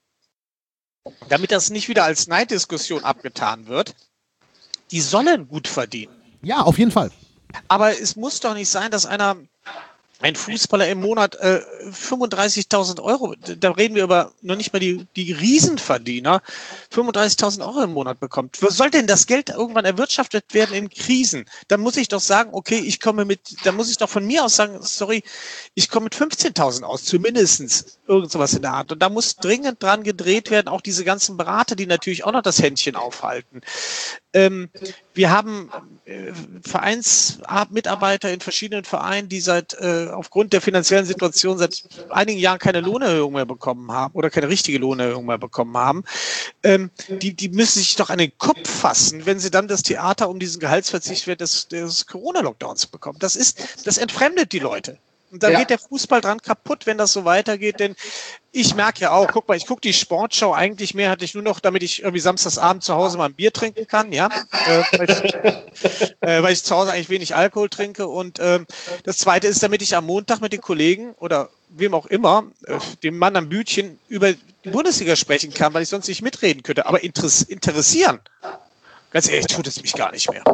damit das nicht wieder als Neiddiskussion abgetan wird, die sollen gut verdienen. Ja, auf jeden Fall. Aber es muss doch nicht sein, dass einer, ein Fußballer im Monat äh, fünfunddreißigtausend Euro, da reden wir über noch nicht mal die, die Riesenverdiener, fünfunddreißigtausend Euro im Monat bekommt. Wo soll denn das Geld irgendwann erwirtschaftet werden in Krisen? Dann muss ich doch sagen, okay, ich komme mit, dann muss ich doch von mir aus sagen, sorry, ich komme mit fünfzehntausend aus, zumindestens irgend sowas in der Art. Und da muss dringend dran gedreht werden, auch diese ganzen Berater, die natürlich auch noch das Händchen aufhalten. Ähm, wir haben äh, Vereinsmitarbeiter in verschiedenen Vereinen, die seit äh, aufgrund der finanziellen Situation seit einigen Jahren keine Lohnerhöhung mehr bekommen haben oder keine richtige Lohnerhöhung mehr bekommen haben. Ähm, die, die müssen sich doch an den Kopf fassen, wenn sie dann das Theater um diesen Gehaltsverzicht des, des Corona-Lockdowns bekommen. Das ist, das entfremdet die Leute. Und da ja. geht der Fußball dran kaputt, wenn das so weitergeht, denn ich merke ja auch, guck mal, ich gucke die Sportschau eigentlich mehr, hatte ich nur noch, damit ich irgendwie samstagsabend zu Hause mal ein Bier trinken kann, ja, äh, weil, ich, äh, weil ich zu Hause eigentlich wenig Alkohol trinke, und äh, das Zweite ist, damit ich am Montag mit den Kollegen oder wem auch immer, äh, dem Mann am Bütchen, über die Bundesliga sprechen kann, weil ich sonst nicht mitreden könnte, aber interess- interessieren. Ganz ehrlich, tut es mich gar nicht mehr.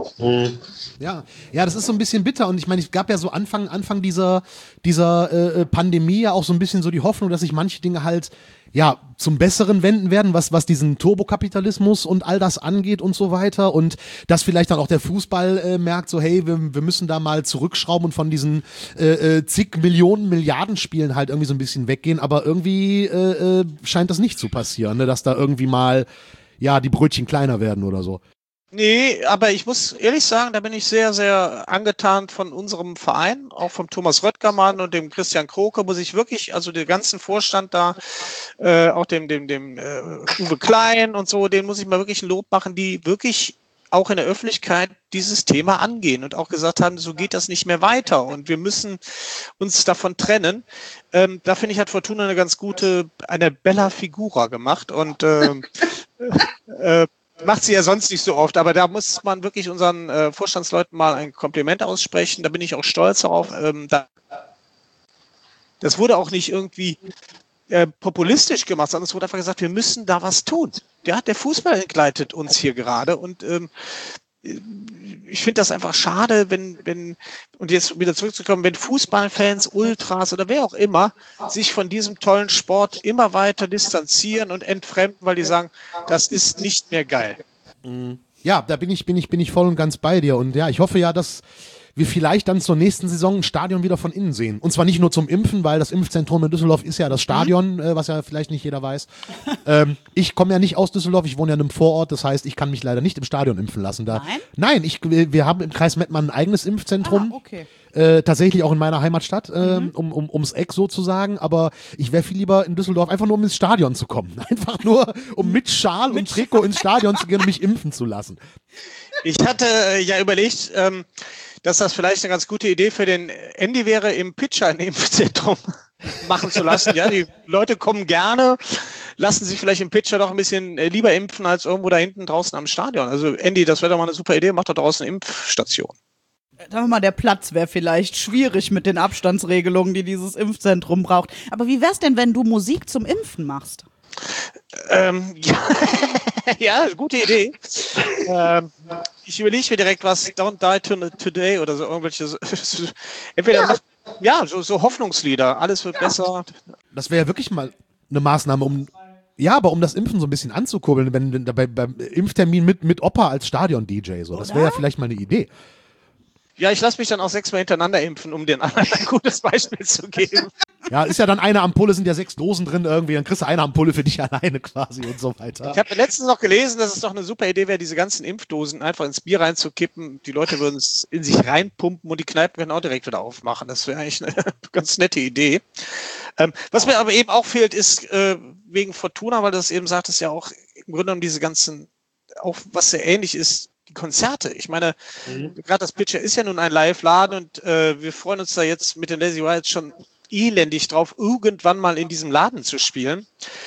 Ja, ja, das ist so ein bisschen bitter, und ich meine, es gab ja so Anfang, Anfang dieser, dieser äh, Pandemie ja auch so ein bisschen so die Hoffnung, dass sich manche Dinge halt ja zum Besseren wenden werden, was, was diesen Turbokapitalismus und all das angeht und so weiter, und dass vielleicht dann auch der Fußball äh, merkt, so hey, wir, wir müssen da mal zurückschrauben und von diesen äh, äh, zig Millionen Milliarden Spielen halt irgendwie so ein bisschen weggehen, aber irgendwie äh, äh, scheint das nicht zu passieren, ne? Dass da irgendwie mal ja die Brötchen kleiner werden oder so. Nee, aber ich muss ehrlich sagen, da bin ich sehr, sehr angetan von unserem Verein, auch vom Thomas Röttgermann und dem Christian Kroke, muss ich wirklich, also den ganzen Vorstand da, äh, auch dem, dem, dem äh, Uwe Klein und so, den muss ich mal wirklich ein Lob machen, die wirklich auch in der Öffentlichkeit dieses Thema angehen und auch gesagt haben, so geht das nicht mehr weiter und wir müssen uns davon trennen. Ähm, da finde ich, hat Fortuna eine ganz gute, eine Bella Figura gemacht und ähm, äh, macht sie ja sonst nicht so oft, aber da muss man wirklich unseren äh, Vorstandsleuten mal ein Kompliment aussprechen. Da bin ich auch stolz darauf. Ähm, da Das wurde auch nicht irgendwie äh, populistisch gemacht, sondern es wurde einfach gesagt, wir müssen da was tun. Ja, der Fußball entgleitet uns hier gerade und ähm, ich finde das einfach schade, wenn, wenn, und jetzt wieder zurückzukommen, wenn Fußballfans, Ultras oder wer auch immer sich von diesem tollen Sport immer weiter distanzieren und entfremden, weil die sagen, das ist nicht mehr geil. Ja, da bin ich, bin ich, bin ich voll und ganz bei dir. Und ja, ich hoffe ja, dass wir vielleicht dann zur nächsten Saison ein Stadion wieder von innen sehen. Und zwar nicht nur zum Impfen, weil das Impfzentrum in Düsseldorf ist ja das Stadion, äh, was ja vielleicht nicht jeder weiß. ähm, ich komme ja nicht aus Düsseldorf, ich wohne ja in einem Vorort, das heißt, ich kann mich leider nicht im Stadion impfen lassen. Da, Nein? Nein, ich, wir haben im Kreis Mettmann ein eigenes Impfzentrum. Ah, okay. Äh, tatsächlich auch in meiner Heimatstadt, äh, Mhm. um, um, ums Eck sozusagen, aber ich wäre viel lieber in Düsseldorf, einfach nur um ins Stadion zu kommen. Einfach nur, um mit Schal und Trikot ins Stadion zu gehen und mich impfen zu lassen. Ich hatte äh, ja überlegt, ähm, dass das vielleicht eine ganz gute Idee für den Andy wäre, im Pitcher ein Impfzentrum machen zu lassen. Ja, die Leute kommen gerne, lassen sich vielleicht im Pitcher doch ein bisschen äh, lieber impfen als irgendwo da hinten draußen am Stadion. Also Andy, das wäre doch mal eine super Idee, macht doch draußen eine Impfstation. Sagen wir mal, der Platz wäre vielleicht schwierig mit den Abstandsregelungen, die dieses Impfzentrum braucht. Aber wie wär's denn, wenn du Musik zum Impfen machst? Ähm, ja, ja, gute Idee. Ähm, ich überlege mir direkt was, Don't Die Today oder so, irgendwelche, so, entweder, ja, ja so, so Hoffnungslieder, alles wird ja besser. Das wäre ja wirklich mal eine Maßnahme, um, ja, aber um das Impfen so ein bisschen anzukurbeln, wenn, wenn bei, beim Impftermin mit, mit Opa als Stadion-D J, so, das wäre ja vielleicht mal eine Idee. Ja, ich lasse mich dann auch sechsmal hintereinander impfen, um den anderen ein gutes Beispiel zu geben. Ja, ist ja dann eine Ampulle, sind ja sechs Dosen drin irgendwie, dann kriegst du eine Ampulle für dich alleine quasi und so weiter. Ich habe letztens noch gelesen, dass es doch eine super Idee wäre, diese ganzen Impfdosen einfach ins Bier reinzukippen. Die Leute würden es in sich reinpumpen und die Kneipen können auch direkt wieder aufmachen. Das wäre eigentlich eine ganz nette Idee. Ähm, was mir aber eben auch fehlt, ist äh, wegen Fortuna, weil du das eben sagtest, ja auch im Grunde genommen diese ganzen, auch was sehr ähnlich ist, die Konzerte. Ich meine, mhm. gerade das Pitcher ist ja nun ein Live-Laden und äh, wir freuen uns da jetzt mit den Lazy Riots schon elendig drauf, irgendwann mal in diesem Laden zu spielen.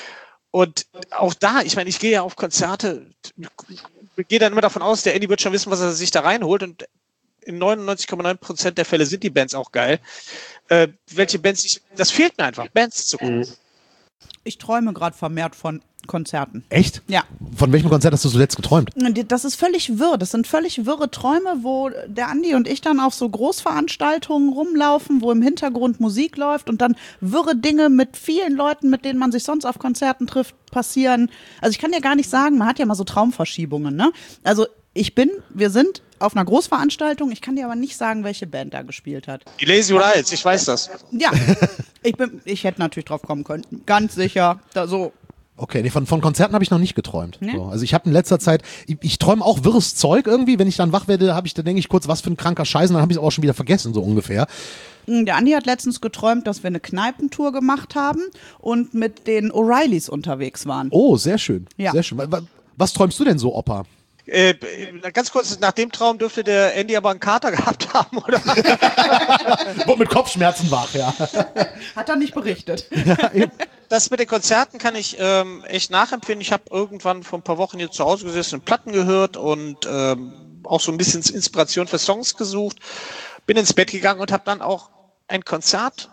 Und auch da, ich meine, ich gehe ja auf Konzerte, ich gehe dann immer davon aus, der Andy wird schon wissen, was er sich da reinholt und in neunundneunzig Komma neun Prozent der Fälle sind die Bands auch geil. Äh, welche Bands, ich, das fehlt mir einfach, Bands zu gucken. Ich träume gerade vermehrt von Konzerten. Echt? Ja. Von welchem Konzert hast du zuletzt geträumt? Das ist völlig wirr. Das sind völlig wirre Träume, wo der Andi und ich dann auf so Großveranstaltungen rumlaufen, wo im Hintergrund Musik läuft und dann wirre Dinge mit vielen Leuten, mit denen man sich sonst auf Konzerten trifft, passieren. Also ich kann ja gar nicht sagen, man hat ja mal so Traumverschiebungen, ne? Also ich bin, wir sind auf einer Großveranstaltung, ich kann dir aber nicht sagen, welche Band da gespielt hat. Die Lazy Riots, ich weiß das. Ja, ich, bin, ich hätte natürlich drauf kommen können, ganz sicher, da so. Okay, nee, von, von Konzerten habe ich noch nicht geträumt. Nee? So, also ich habe in letzter Zeit, ich, ich träume auch wirres Zeug irgendwie, wenn ich dann wach werde, habe ich, dann denke ich kurz, was für ein kranker Scheiß, und dann habe ich es auch schon wieder vergessen, so ungefähr. Der Andi hat letztens geträumt, dass wir eine Kneipentour gemacht haben und mit den O'Reillys unterwegs waren. Oh, sehr schön, ja. sehr schön. Was, was träumst du denn so, Opa? Äh, ganz kurz, nach dem Traum dürfte der Andy aber einen Kater gehabt haben, oder? Wurde mit Kopfschmerzen wach, ja. Hat er nicht berichtet. Das mit den Konzerten kann ich ähm, echt nachempfinden. Ich habe irgendwann vor ein paar Wochen hier zu Hause gesessen und Platten gehört und ähm, auch so ein bisschen Inspiration für Songs gesucht. Bin ins Bett gegangen und habe dann auch ein Konzert,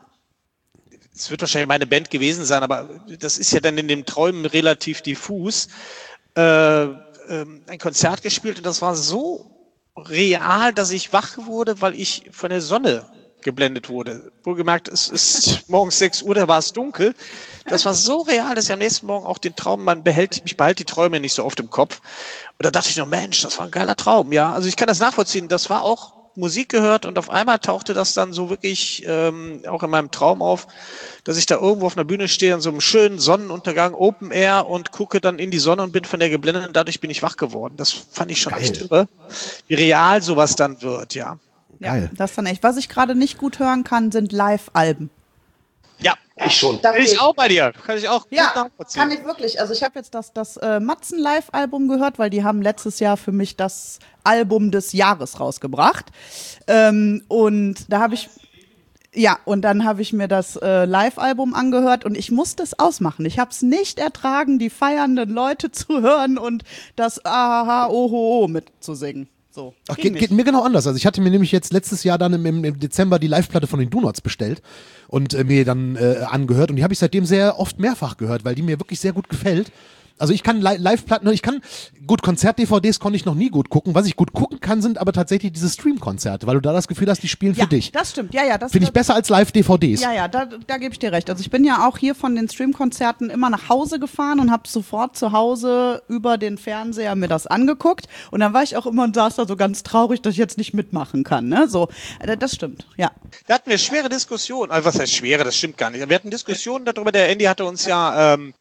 es wird wahrscheinlich meine Band gewesen sein, aber das ist ja dann in den Träumen relativ diffus, äh, ein Konzert gespielt und das war so real, dass ich wach wurde, weil ich von der Sonne geblendet wurde. Wohlgemerkt, es ist morgens sechs Uhr, da war es dunkel. Das war so real, dass ich am nächsten Morgen auch den Traum, man behält, ich behalte die Träume nicht so oft im Kopf. Und da dachte ich noch, Mensch, das war ein geiler Traum. Ja, also ich kann das nachvollziehen. Das war auch Musik gehört und auf einmal tauchte das dann so wirklich ähm, auch in meinem Traum auf, dass ich da irgendwo auf einer Bühne stehe, an so einem schönen Sonnenuntergang, Open Air und gucke dann in die Sonne und bin von der geblendet und dadurch bin ich wach geworden. Das fand ich schon Geil. Echt irre, wie real sowas dann wird, ja. Ja, Geil. Das dann echt. Was ich gerade nicht gut hören kann, sind Live-Alben. Ja, ich schon. Da bin ich auch bei dir. Kann ich auch ja, gut nachvollziehen. Kann ich wirklich. Also ich habe jetzt das, das äh, Matzen-Live-Album gehört, weil die haben letztes Jahr für mich das Album des Jahres rausgebracht. Ähm, und da habe ich, ja, und dann habe ich mir das äh, Live-Album angehört und ich musste es ausmachen. Ich habe es nicht ertragen, die feiernden Leute zu hören und das Ahaha, Oho, mitzusingen. So, Ach, ging geht, geht mir genau anders. Also ich hatte mir nämlich jetzt letztes Jahr dann im, im, im Dezember die Live-Platte von den Donuts bestellt und äh, mir dann äh, angehört und die habe ich seitdem sehr oft mehrfach gehört, weil die mir wirklich sehr gut gefällt. Also ich kann Li- Live-Platten, ich kann, gut, Konzert-D V Ds konnte ich noch nie gut gucken. Was ich gut gucken kann, sind aber tatsächlich diese Stream-Konzerte, weil du da das Gefühl hast, die spielen Ja, für dich. das stimmt. Ja, ja, das Finde ich besser als Live-D V Ds. Ja, ja, da, da gebe ich dir recht. Also ich bin ja auch hier von den Streamkonzerten immer nach Hause gefahren und habe sofort zu Hause über den Fernseher mir das angeguckt. Und dann war ich auch immer und saß da so ganz traurig, dass ich jetzt nicht mitmachen kann. Ne? So, äh, das stimmt, ja. Da hatten wir schwere Diskussionen. Also was heißt schwere, das stimmt gar nicht. Wir hatten Diskussionen darüber, der Andy hatte uns ja ähm,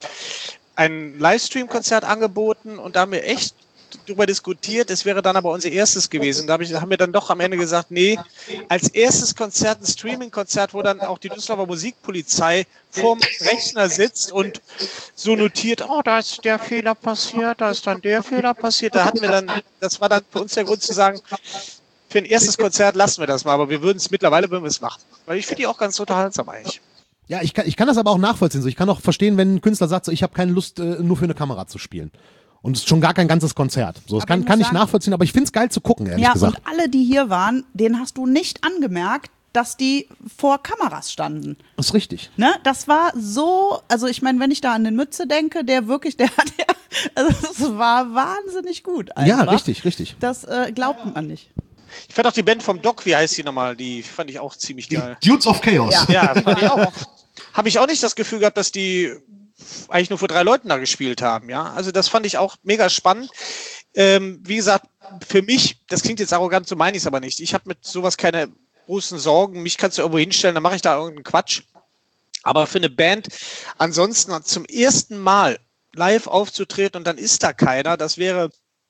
ein Livestream-Konzert angeboten und da haben wir echt darüber diskutiert, es wäre dann aber unser erstes gewesen. Da, hab ich, da haben wir dann doch am Ende gesagt, nee, als erstes Konzert, ein Streaming-Konzert, wo dann auch die Düsseldorfer Musikpolizei vorm Rechner sitzt und so notiert, oh, da ist der Fehler passiert, da ist dann der Fehler passiert. Da hatten wir dann, das war dann für uns der Grund zu sagen, für ein erstes Konzert lassen wir das mal, aber wir würden es mittlerweile, würden wir es machen. Weil ich finde die auch ganz unterhaltsam eigentlich. Ja, ich kann, ich kann das aber auch nachvollziehen. So, ich kann auch verstehen, wenn ein Künstler sagt, so, ich habe keine Lust, äh, nur für eine Kamera zu spielen. Und es ist schon gar kein ganzes Konzert. So, das Aber kann, ich muss kann ich sagen- nachvollziehen, aber ich finde es geil zu gucken, ehrlich Ja, gesagt. und alle, die hier waren, denen hast du nicht angemerkt, dass die vor Kameras standen. Das ist richtig. Ne? Das war so, also ich meine, wenn ich da an den Mütze denke, der wirklich, der hat ja, also das war wahnsinnig gut einfach. Ja, richtig, richtig. Das äh, glaubt man nicht. Ich fand auch die Band vom Doc, wie heißt die nochmal, die fand ich auch ziemlich geil. Dudes of Chaos. Ja, fand ich auch. Habe ich auch nicht das Gefühl gehabt, dass die eigentlich nur vor drei Leuten da gespielt haben. Ja, also das fand ich auch mega spannend. Ähm, wie gesagt, für mich, das klingt jetzt arrogant, so meine ich es aber nicht. Ich habe mit sowas keine großen Sorgen. Mich kannst du irgendwo hinstellen, dann mache ich da irgendeinen Quatsch. Aber für eine Band, ansonsten zum ersten Mal live aufzutreten und dann ist da keiner, das wäre,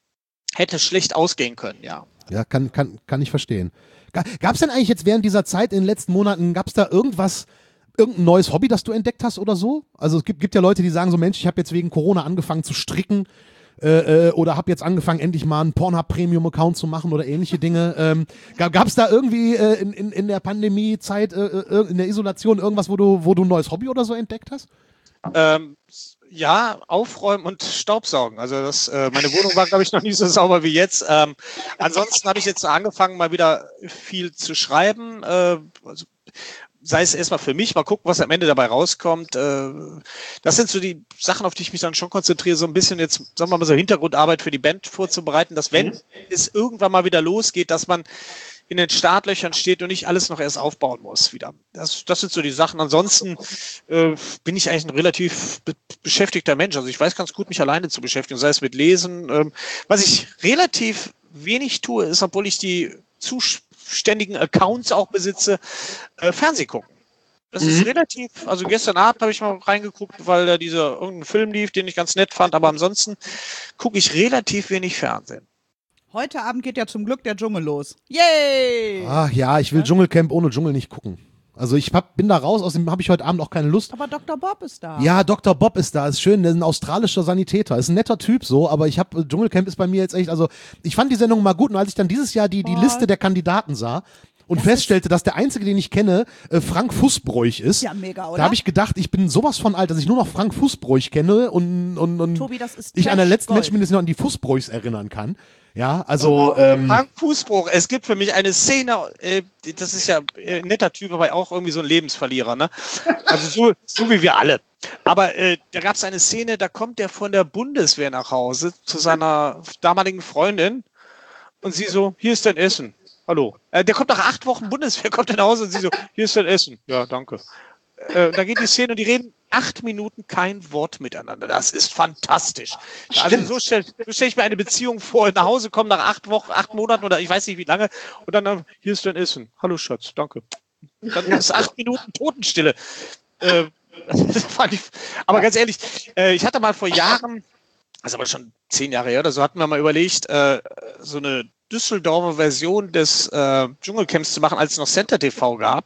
hätte schlecht ausgehen können, ja. Ja, kann, kann, kann ich verstehen. Gab es denn eigentlich jetzt während dieser Zeit in den letzten Monaten, gab es da irgendwas, irgendein neues Hobby, das du entdeckt hast oder so? Also es gibt, gibt ja Leute, die sagen so, Mensch, ich habe jetzt wegen Corona angefangen zu stricken äh, äh, oder habe jetzt angefangen, endlich mal einen Pornhub-Premium-Account zu machen oder ähnliche Dinge. Ähm, gab es da irgendwie äh, in, in, in der Pandemie-Zeit, äh, äh, in der Isolation irgendwas, wo du, wo du ein neues Hobby oder so entdeckt hast? Ähm, ja, aufräumen und Staubsaugen. Also das, äh, meine Wohnung war, glaube ich, noch nie so sauber wie jetzt. Ähm, ansonsten habe ich jetzt angefangen, mal wieder viel zu schreiben. Äh, also, sei es erstmal für mich, mal gucken, was am Ende dabei rauskommt. Äh, das sind so die Sachen, auf die ich mich dann schon konzentriere, so ein bisschen jetzt, sagen wir mal so, Hintergrundarbeit für die Band vorzubereiten, dass wenn es irgendwann mal wieder losgeht, dass man in den Startlöchern steht und nicht alles noch erst aufbauen muss wieder. Das, das sind so die Sachen. Ansonsten äh, bin ich eigentlich ein relativ be beschäftigter Mensch. Also ich weiß ganz gut, mich alleine zu beschäftigen, sei es mit Lesen. Ähm, was ich relativ wenig tue, ist, obwohl ich die zuständigen Accounts auch besitze, äh, Fernseh gucken. Das ist relativ, also gestern Abend habe ich mal reingeguckt, weil da dieser irgendein Film lief, den ich ganz nett fand, aber ansonsten gucke ich relativ wenig Fernsehen. Heute Abend geht ja zum Glück der Dschungel los. Yay! Ach ja, ich will Dschungelcamp ohne Dschungel nicht gucken. Also ich hab, bin da raus, außerdem habe ich heute Abend auch keine Lust. Aber Doktor Bob ist da. Ja, Doktor Bob ist da, ist schön, der ist ein australischer Sanitäter, ist ein netter Typ so, aber ich habe Dschungelcamp ist bei mir jetzt echt, also ich fand die Sendung mal gut und als ich dann dieses Jahr die, die Oh. Liste der Kandidaten sah und feststellte, dass der einzige, den ich kenne, äh, Frank Fußbräuch ist, Ja, mega, oder? da habe ich gedacht, ich bin sowas von alt, dass ich nur noch Frank Fußbräuch kenne und, und, und Tobi, das ist ich an der Trash letzten Gold. Match mindestens noch an die Fußbräuchs erinnern kann. Ja, also ähm, Frank Fußbruch, es gibt für mich eine Szene, äh, das ist ja äh, ein netter Typ, aber auch irgendwie so ein Lebensverlierer, ne? Also so, so wie wir alle. Aber äh, da gab es eine Szene, da kommt der von der Bundeswehr nach Hause zu seiner damaligen Freundin und sie so, hier ist dein Essen. Hallo. Äh, der kommt nach acht Wochen Bundeswehr, kommt er nach Hause und sie so, hier ist dein Essen. Ja, danke. Äh, da geht die Szene und die reden acht Minuten kein Wort miteinander. Das ist fantastisch. Also so stelle so stell ich mir eine Beziehung vor, nach Hause kommen nach acht Wochen, acht Monaten oder ich weiß nicht wie lange und dann, äh, hier ist dein Essen. Hallo Schatz, danke. Dann ist acht Minuten Totenstille. Äh, das fand ich, aber ganz ehrlich, äh, ich hatte mal vor Jahren, also aber schon zehn Jahre her oder so, hatten wir mal überlegt, äh, so eine Düsseldorfer Version des äh, Dschungelcamps zu machen, als es noch Center T V gab.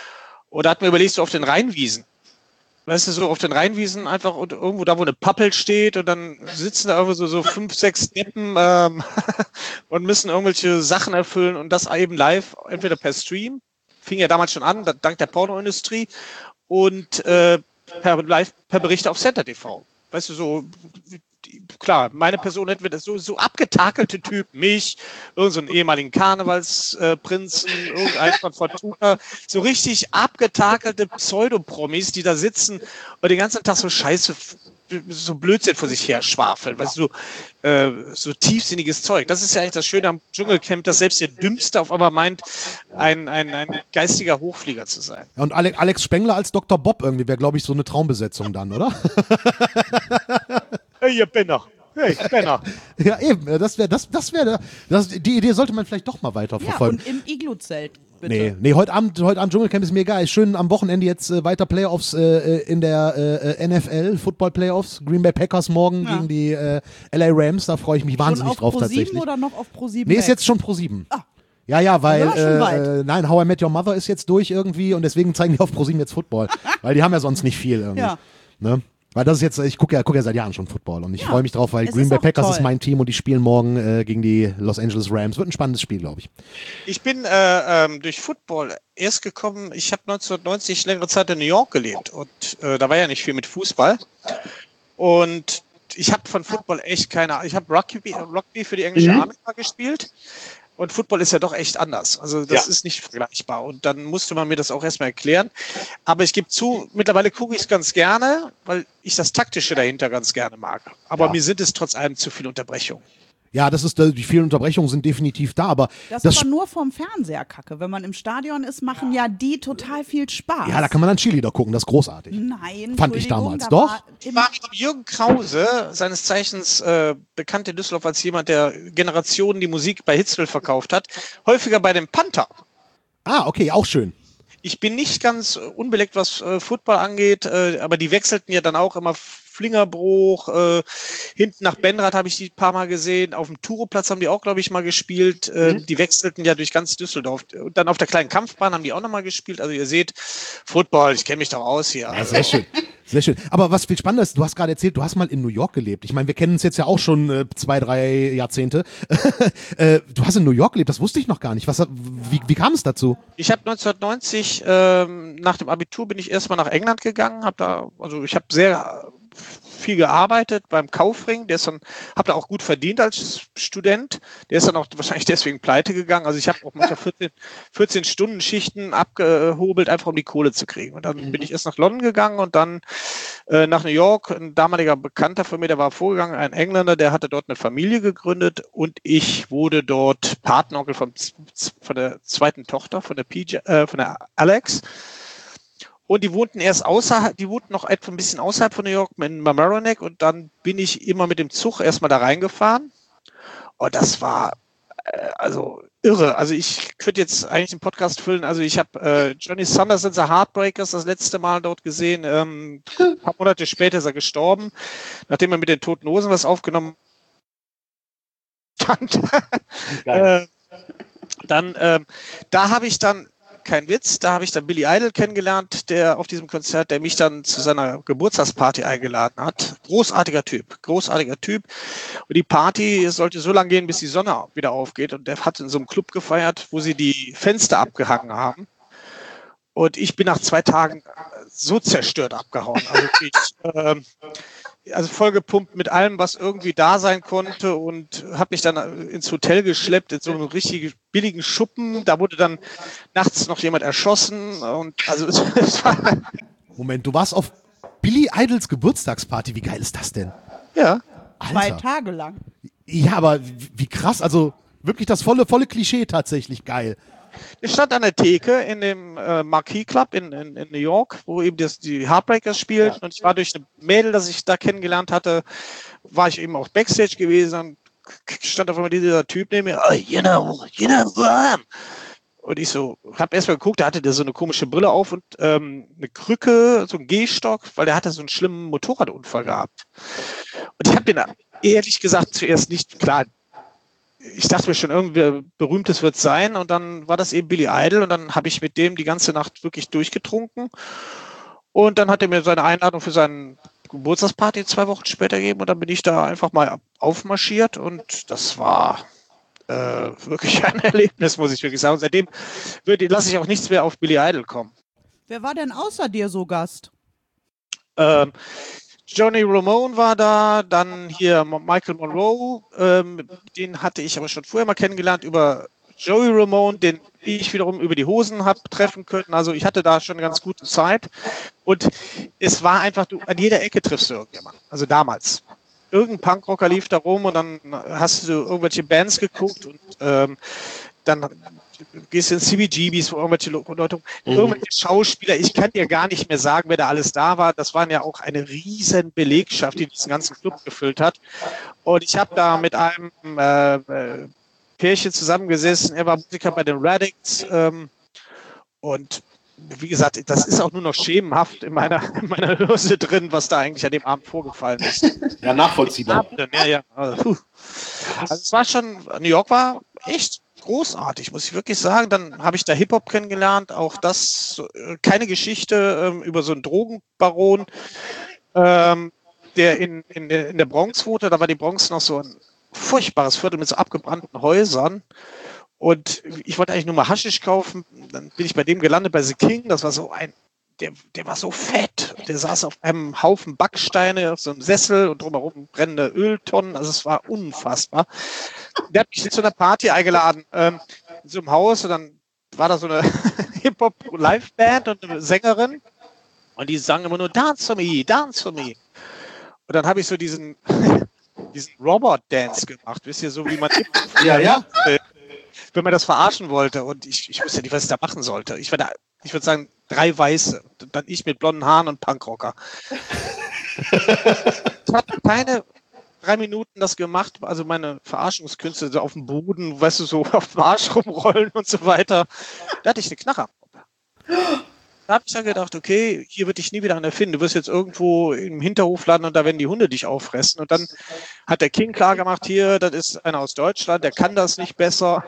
Und da hatten wir überlegt, so auf den Rheinwiesen. Weißt du, so auf den Rheinwiesen einfach und irgendwo da, wo eine Pappel steht und dann sitzen da irgendwo so, so fünf, sechs Deppen ähm, und müssen irgendwelche Sachen erfüllen und das eben live, entweder per Stream, fing ja damals schon an, dank der Pornoindustrie und äh, per live per Berichte auf Center T V. Weißt du, so die, klar, meine Person entweder so, so abgetakelte Typen, mich, irgendeinen so ehemaligen Karnevalsprinzen, äh, irgendeinen von Fortuna, so richtig abgetakelte Pseudopromis, die da sitzen und den ganzen Tag so Scheiße, so Blödsinn vor sich her schwafeln, weißt du, so, äh, so tiefsinniges Zeug. Das ist ja eigentlich das Schöne am Dschungelcamp, dass selbst der Dümmste auf einmal meint, ein, ein, ein geistiger Hochflieger zu sein. Ja, und Ale- Alex Spengler als Doktor Bob irgendwie wäre, glaube ich, so eine Traumbesetzung dann, oder? Hey, ihr Penner. Hey, Penner. Ja, eben. Das wäre, das, das wäre, das, die Idee sollte man vielleicht doch mal Ja, weiterverfolgen. und im Iglu-Zelt, bitte. Nee, nee, heute Abend, heute Abend Dschungelcamp ist mir egal. Schön am Wochenende jetzt äh, weiter Playoffs äh, in der äh, N F L, Football Playoffs. Green Bay Packers morgen Ja. gegen die äh, L A Rams. Da freue ich mich wahnsinnig Schon drauf auf Pro sieben tatsächlich. oder noch auf Pro sieben? Nee, ist jetzt schon Pro sieben. Ah. Ja, ja, weil, Ja, schon weit. äh, nein, How I Met Your Mother ist jetzt durch irgendwie und deswegen zeigen die auf Pro sieben jetzt Football. Weil die haben ja sonst nicht viel irgendwie. Ja. Ne? Weil das ist jetzt, ich gucke ja, guck ja seit Jahren schon Football und ich Ja, freue mich drauf, weil es Green ist Bay auch Packers toll. ist mein Team und die spielen morgen äh, gegen die Los Angeles Rams. Wird ein spannendes Spiel, glaube ich. Ich bin äh, ähm, durch Football erst gekommen, ich habe neunzehnhundertneunzig längere Zeit in New York gelebt und äh, da war ja nicht viel mit Fußball. Und ich habe von Football echt keine Ahnung. Ich habe Rugby, Rugby für die englische Mhm. Army mal gespielt. Und Football ist ja doch echt anders. Also das Ja. ist nicht vergleichbar. Und dann musste man mir das auch erstmal erklären. Aber ich gebe zu, mittlerweile gucke ich es ganz gerne, weil ich das Taktische dahinter ganz gerne mag. Aber Ja. mir sind es trotz allem zu viele Unterbrechungen. Ja, das ist, äh, die vielen Unterbrechungen sind definitiv da, aber Das das ist aber nur vom Fernseher kacke. Wenn man im Stadion ist, machen ja die total viel Spaß. ja, da kann man dann Cheerleader gucken, das ist großartig. Nein, Fand ich Entschuldigung, damals. da Doch. war Ich im- war mit dem Jürgen Krause, seines Zeichens äh, bekannt in Düsseldorf als jemand, der Generationen die Musik bei Hitzfeld verkauft hat, häufiger bei dem Panther. Ah, okay, auch schön. Ich bin nicht ganz unbeleckt, was äh, Football angeht, äh, aber die wechselten ja dann auch immer Flingerbruch, äh, hinten nach Benrath habe ich die ein paar Mal gesehen, auf dem Turoplatz haben die auch, glaube ich, mal gespielt, äh, Mhm. die wechselten ja durch ganz Düsseldorf und dann auf der kleinen Kampfbahn haben die auch nochmal gespielt, also ihr seht, Football, ich kenne mich doch aus hier. Ja, sehr schön. Sehr schön. Aber was viel spannender ist, du hast gerade erzählt, du hast mal in New York gelebt. Ich meine, wir kennen uns jetzt ja auch schon äh, zwei, drei Jahrzehnte. äh, du hast in New York gelebt, das wusste ich noch gar nicht. Was, hat- wie, wie kam es dazu? Ich habe neunzehnhundertneunzig, ähm, nach dem Abitur bin ich erstmal nach England gegangen, habe da, also ich habe sehr viel gearbeitet beim Kaufring, der ist dann, habe da auch gut verdient als Student, der ist dann auch wahrscheinlich deswegen pleite gegangen, also ich habe auch manchmal vierzehn, vierzehn Stunden Schichten abgehobelt, einfach um die Kohle zu kriegen und dann bin ich erst nach London gegangen und dann äh, nach New York, ein damaliger Bekannter von mir, der war vorgegangen, ein Engländer, der hatte dort eine Familie gegründet und ich wurde dort Patenonkel von, von der zweiten Tochter, von der, P J, äh, von der Alex. Und die wohnten erst außerhalb, die wohnten noch etwa ein bisschen außerhalb von New York in Mamaroneck und dann bin ich immer mit dem Zug erstmal da reingefahren. Und das war äh, also irre. Also ich könnte jetzt eigentlich den Podcast füllen. Also ich habe äh, Johnny Saunders and the Heartbreakers das letzte Mal dort gesehen. Ähm, ein paar Monate später ist er gestorben, nachdem er mit den Toten Hosen was aufgenommen hat. Geil. äh, dann, ähm, da habe ich dann kein Witz, da habe ich dann Billy Idol kennengelernt, der auf diesem Konzert, der mich dann zu seiner Geburtstagsparty eingeladen hat. Großartiger Typ, großartiger Typ. Und die Party sollte so lange gehen, bis die Sonne wieder aufgeht. Und der hat in so einem Club gefeiert, wo sie die Fenster abgehangen haben. Und ich bin nach zwei Tagen so zerstört abgehauen. Also ich, ähm, also vollgepumpt mit allem, was irgendwie da sein konnte und habe mich dann ins Hotel geschleppt, in so einem richtig billigen Schuppen. Da wurde dann nachts noch jemand erschossen und also es war, Moment, du warst auf Billy Idols Geburtstagsparty. Wie geil ist das denn? ja. zwei Alter. Tage lang. Ja, aber wie, wie krass. Also wirklich das volle, volle Klischee tatsächlich geil. Ich stand an der Theke in dem äh, Marquis Club in, in, in New York, wo eben das, die Heartbreakers spielten. Und ich war durch eine Mädel, das ich da kennengelernt hatte, war ich eben auch Backstage gewesen. Und stand auf einmal dieser Typ neben mir, oh, you know, you know who I am. Und ich so, hab erst mal geguckt, da hatte der so eine komische Brille auf und ähm, eine Krücke, so einen Gehstock, weil der hatte so einen schlimmen Motorradunfall gehabt. Und ich habe den ehrlich gesagt zuerst nicht, klar, ich dachte mir schon, irgendwie Berühmtes wird sein und dann war das eben Billy Idol und dann habe ich mit dem die ganze Nacht wirklich durchgetrunken und dann hat er mir seine Einladung für seine Geburtstagsparty zwei Wochen später gegeben und dann bin ich da einfach mal aufmarschiert und das war äh, wirklich ein Erlebnis, muss ich wirklich sagen. Und seitdem würde, lasse ich auch nichts mehr auf Billy Idol kommen. Wer war denn außer dir so Gast? Ähm, Johnny Ramone war da, dann hier Michael Monroe, ähm, den hatte ich aber schon vorher mal kennengelernt über Joey Ramone, den ich wiederum über die Hosen habe treffen können. Also ich hatte da schon eine ganz gute Zeit. Und es war einfach, du, an jeder Ecke triffst du irgendjemanden. Also damals. Irgendein Punkrocker lief da rum und dann hast du irgendwelche Bands geguckt und ähm, dann gehst du in C B G Bs, wo irgendwelche Leute, mhm. irgendwelche Schauspieler, ich kann dir gar nicht mehr sagen, wer da alles da war. Das waren ja auch eine riesen Belegschaft, die diesen ganzen Club gefüllt hat. Und ich habe da mit einem äh, Pärchen zusammengesessen, er war Musiker bei den Radicts ähm, und wie gesagt, das ist auch nur noch schemenhaft in meiner, in meiner Hörse drin, was da eigentlich an dem Abend vorgefallen ist. Ja, nachvollziehbar. Ja, ja. Also, also es war schon, New York war echt großartig, muss ich wirklich sagen. Dann habe ich da Hip-Hop kennengelernt, auch das, keine Geschichte ähm, über so einen Drogenbaron, ähm, der in, in, in der Bronx wohnte. Da war die Bronx noch so ein furchtbares Viertel mit so abgebrannten Häusern. Und ich wollte eigentlich nur mal Haschisch kaufen. Dann bin ich bei dem gelandet, bei The King. Das war so ein, der, der war so fett. Der saß auf einem Haufen Backsteine, auf so einem Sessel und drumherum brennende Öltonnen. Also es war unfassbar. Der hat mich zu einer Party eingeladen, ähm, in so einem Haus. Und dann war da so eine Hip-Hop-Live-Band und eine Sängerin. Und die sangen immer nur Dance for me, Dance for me. Und dann habe ich so diesen, diesen Robot-Dance gemacht. Wisst ihr, so wie man... Ja, ja. Wenn man das verarschen wollte und ich, ich wusste nicht, was ich da machen sollte. Ich war da, ich würde sagen, drei Weiße. Dann ich mit blonden Haaren und Punkrocker. Ich habe keine drei Minuten das gemacht, also meine Verarschungskünste so auf dem Boden, weißt du, so auf dem Arsch rumrollen und so weiter. Da hatte ich eine Knarre. Da habe ich dann gedacht, okay, hier würde ich nie wieder einen finden. Du wirst jetzt irgendwo im Hinterhof landen und da werden die Hunde dich auffressen. Und dann hat der King klar gemacht, hier, das ist einer aus Deutschland, der kann das nicht besser.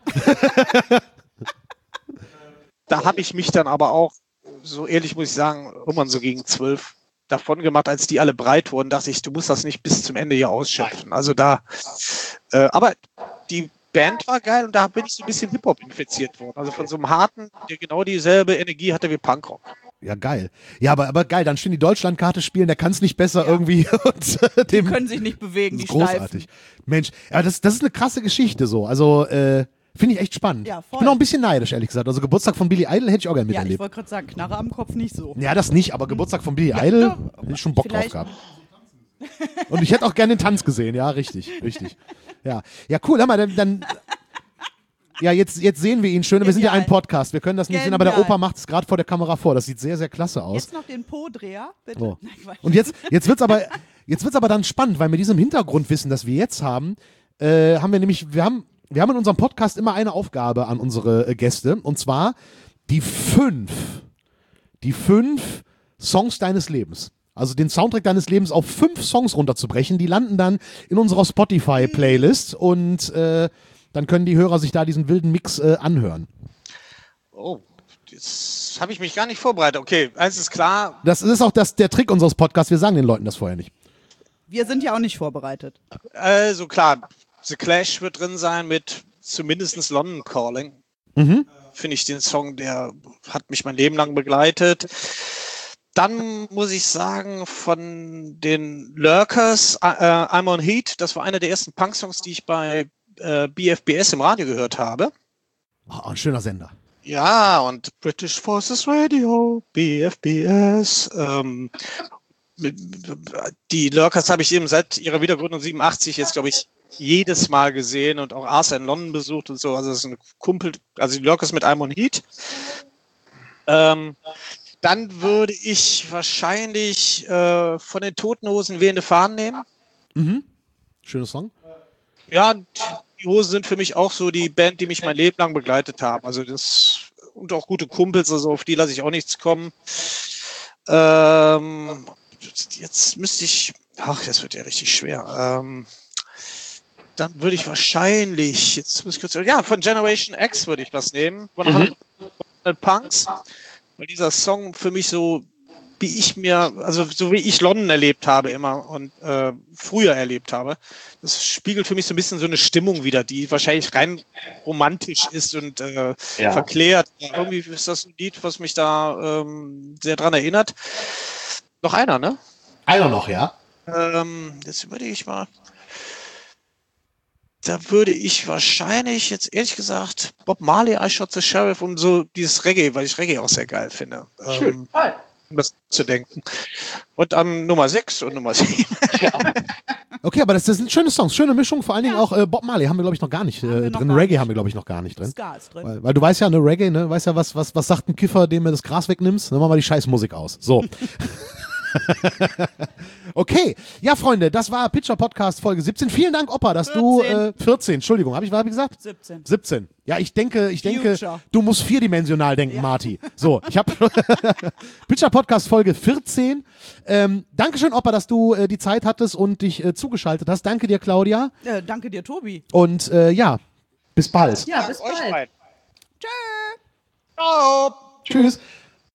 Da habe ich mich dann aber auch, so ehrlich muss ich sagen, irgendwann so gegen zwölf davon gemacht, als die alle breit wurden, dachte ich, du musst das nicht bis zum Ende hier ausschöpfen. Also da, äh, aber die Band war geil und da bin ich so ein bisschen Hip-Hop infiziert worden. Also von so einem harten, der genau dieselbe Energie hatte wie Punkrock. Ja, geil. Ja, aber, aber geil, dann stehen die Deutschlandkarte spielen, der kann es nicht besser ja. irgendwie. Und, äh, dem, die können sich nicht bewegen, die großartig. Steifen. Mensch, ja, das, das ist eine krasse Geschichte so. Also, äh, finde ich echt spannend. Ja, voll. Ich bin auch ein bisschen neidisch, ehrlich gesagt. Also Geburtstag von Billy Idol hätte ich auch gerne miterlebt. Ja, ich wollte gerade sagen, Knarre am Kopf nicht so. Ja, das nicht, aber Geburtstag von Billy Idol ja, hätte ich schon Bock vielleicht. drauf gehabt. Und ich hätte auch gerne den Tanz gesehen, ja, richtig, richtig. Ja, ja cool, hör mal, dann, dann ja, jetzt, jetzt sehen wir ihn schön. Wir sind ja ein Podcast, wir können das nicht Genial. sehen, aber der Opa macht es gerade vor der Kamera vor. Das sieht sehr, sehr klasse aus. Jetzt noch den Po-Dreher, bitte. Oh. Und jetzt, jetzt wird es aber, jetzt wird's aber dann spannend, weil mit diesem Hintergrundwissen, das wir jetzt haben, äh, haben wir nämlich, wir haben, wir haben in unserem Podcast immer eine Aufgabe an unsere äh, Gäste, und zwar die fünf, die fünf Songs deines Lebens. Also den Soundtrack deines Lebens auf fünf Songs runterzubrechen. Die landen dann in unserer Spotify-Playlist und äh, dann können die Hörer sich da diesen wilden Mix äh, anhören. Oh, jetzt habe ich mich gar nicht vorbereitet. Okay, eins ist klar. Das ist auch das, der Trick unseres Podcasts. Wir sagen den Leuten das vorher nicht. Wir sind ja auch nicht vorbereitet. Also klar, The Clash wird drin sein mit zumindest London Calling. Mhm. Finde ich den Song, der hat mich mein Leben lang begleitet. Dann muss ich sagen, von den Lurkers, äh, I'm on Heat, das war einer der ersten Punk-Songs, die ich bei äh, B F B S im Radio gehört habe. Oh, ein schöner Sender. Ja, und British Forces Radio, B F B S. Ähm, die Lurkers habe ich eben seit ihrer Wiedergründung siebenundachtzig jetzt, glaube ich, jedes Mal gesehen und auch Arthur in London besucht und so. Also das ist ein Kumpel, also die Lurkers mit I'm on Heat. Ähm, Dann würde ich wahrscheinlich äh, von den Toten Hosen Wehende Fahnen nehmen. Mhm. Schöner Song. Ja, die Hosen sind für mich auch so die Band, die mich mein Leben lang begleitet haben. Also das und auch gute Kumpels, also auf die lasse ich auch nichts kommen. Ähm, jetzt müsste ich, ach, das wird ja richtig schwer. Ähm, dann würde ich wahrscheinlich, jetzt muss ich kurz, ja, von Generation X würde ich was nehmen. hundert mhm. Punks. Weil dieser Song für mich so, wie ich mir, also so wie ich London erlebt habe immer und äh, früher erlebt habe, das spiegelt für mich so ein bisschen so eine Stimmung wieder, die wahrscheinlich rein romantisch ist und äh, ja. verklärt. Irgendwie ist das ein Lied, was mich da ähm, sehr dran erinnert. Noch einer, ne? Einer noch, ja? Ähm, jetzt überlege ich mal. Da würde ich wahrscheinlich jetzt ehrlich gesagt Bob Marley, I Shot the Sheriff und so dieses Reggae, weil ich Reggae auch sehr geil finde. Schön. Ähm, um das zu denken. Und am Nummer sechs und Nummer sieben. Ja. Okay, aber das, das sind schöne Songs, schöne Mischung, vor allen Dingen auch äh, Bob Marley haben wir, glaube ich, noch gar nicht äh, wir noch drin. gar Reggae nicht. haben wir, glaube ich, noch gar nicht drin. Ska ist drin. Weil, weil du weißt ja, ne, Reggae, ne, weißt ja, was, was, was sagt ein Kiffer, dem du das Gras wegnimmst? Dann machen wir die scheiß Musik aus. So. Okay, ja, Freunde, das war Pitcher Podcast Folge siebzehn. Vielen Dank, Opa, dass du äh, vierzehn, Entschuldigung, habe ich, hab ich gesagt? siebzehn. siebzehn. Ja, ich denke, ich denke, Future. du musst vierdimensional denken, Marty. So, ich habe Pitcher Podcast Folge vierzehn. Ähm, Dankeschön, Opa, dass du äh, die Zeit hattest und dich äh, zugeschaltet hast. Danke dir, Claudia. Äh, danke dir, Tobi. Und äh, ja, bis bald. Ja, bis Euch bald. beiden. Tschö. Ciao. Tschüss.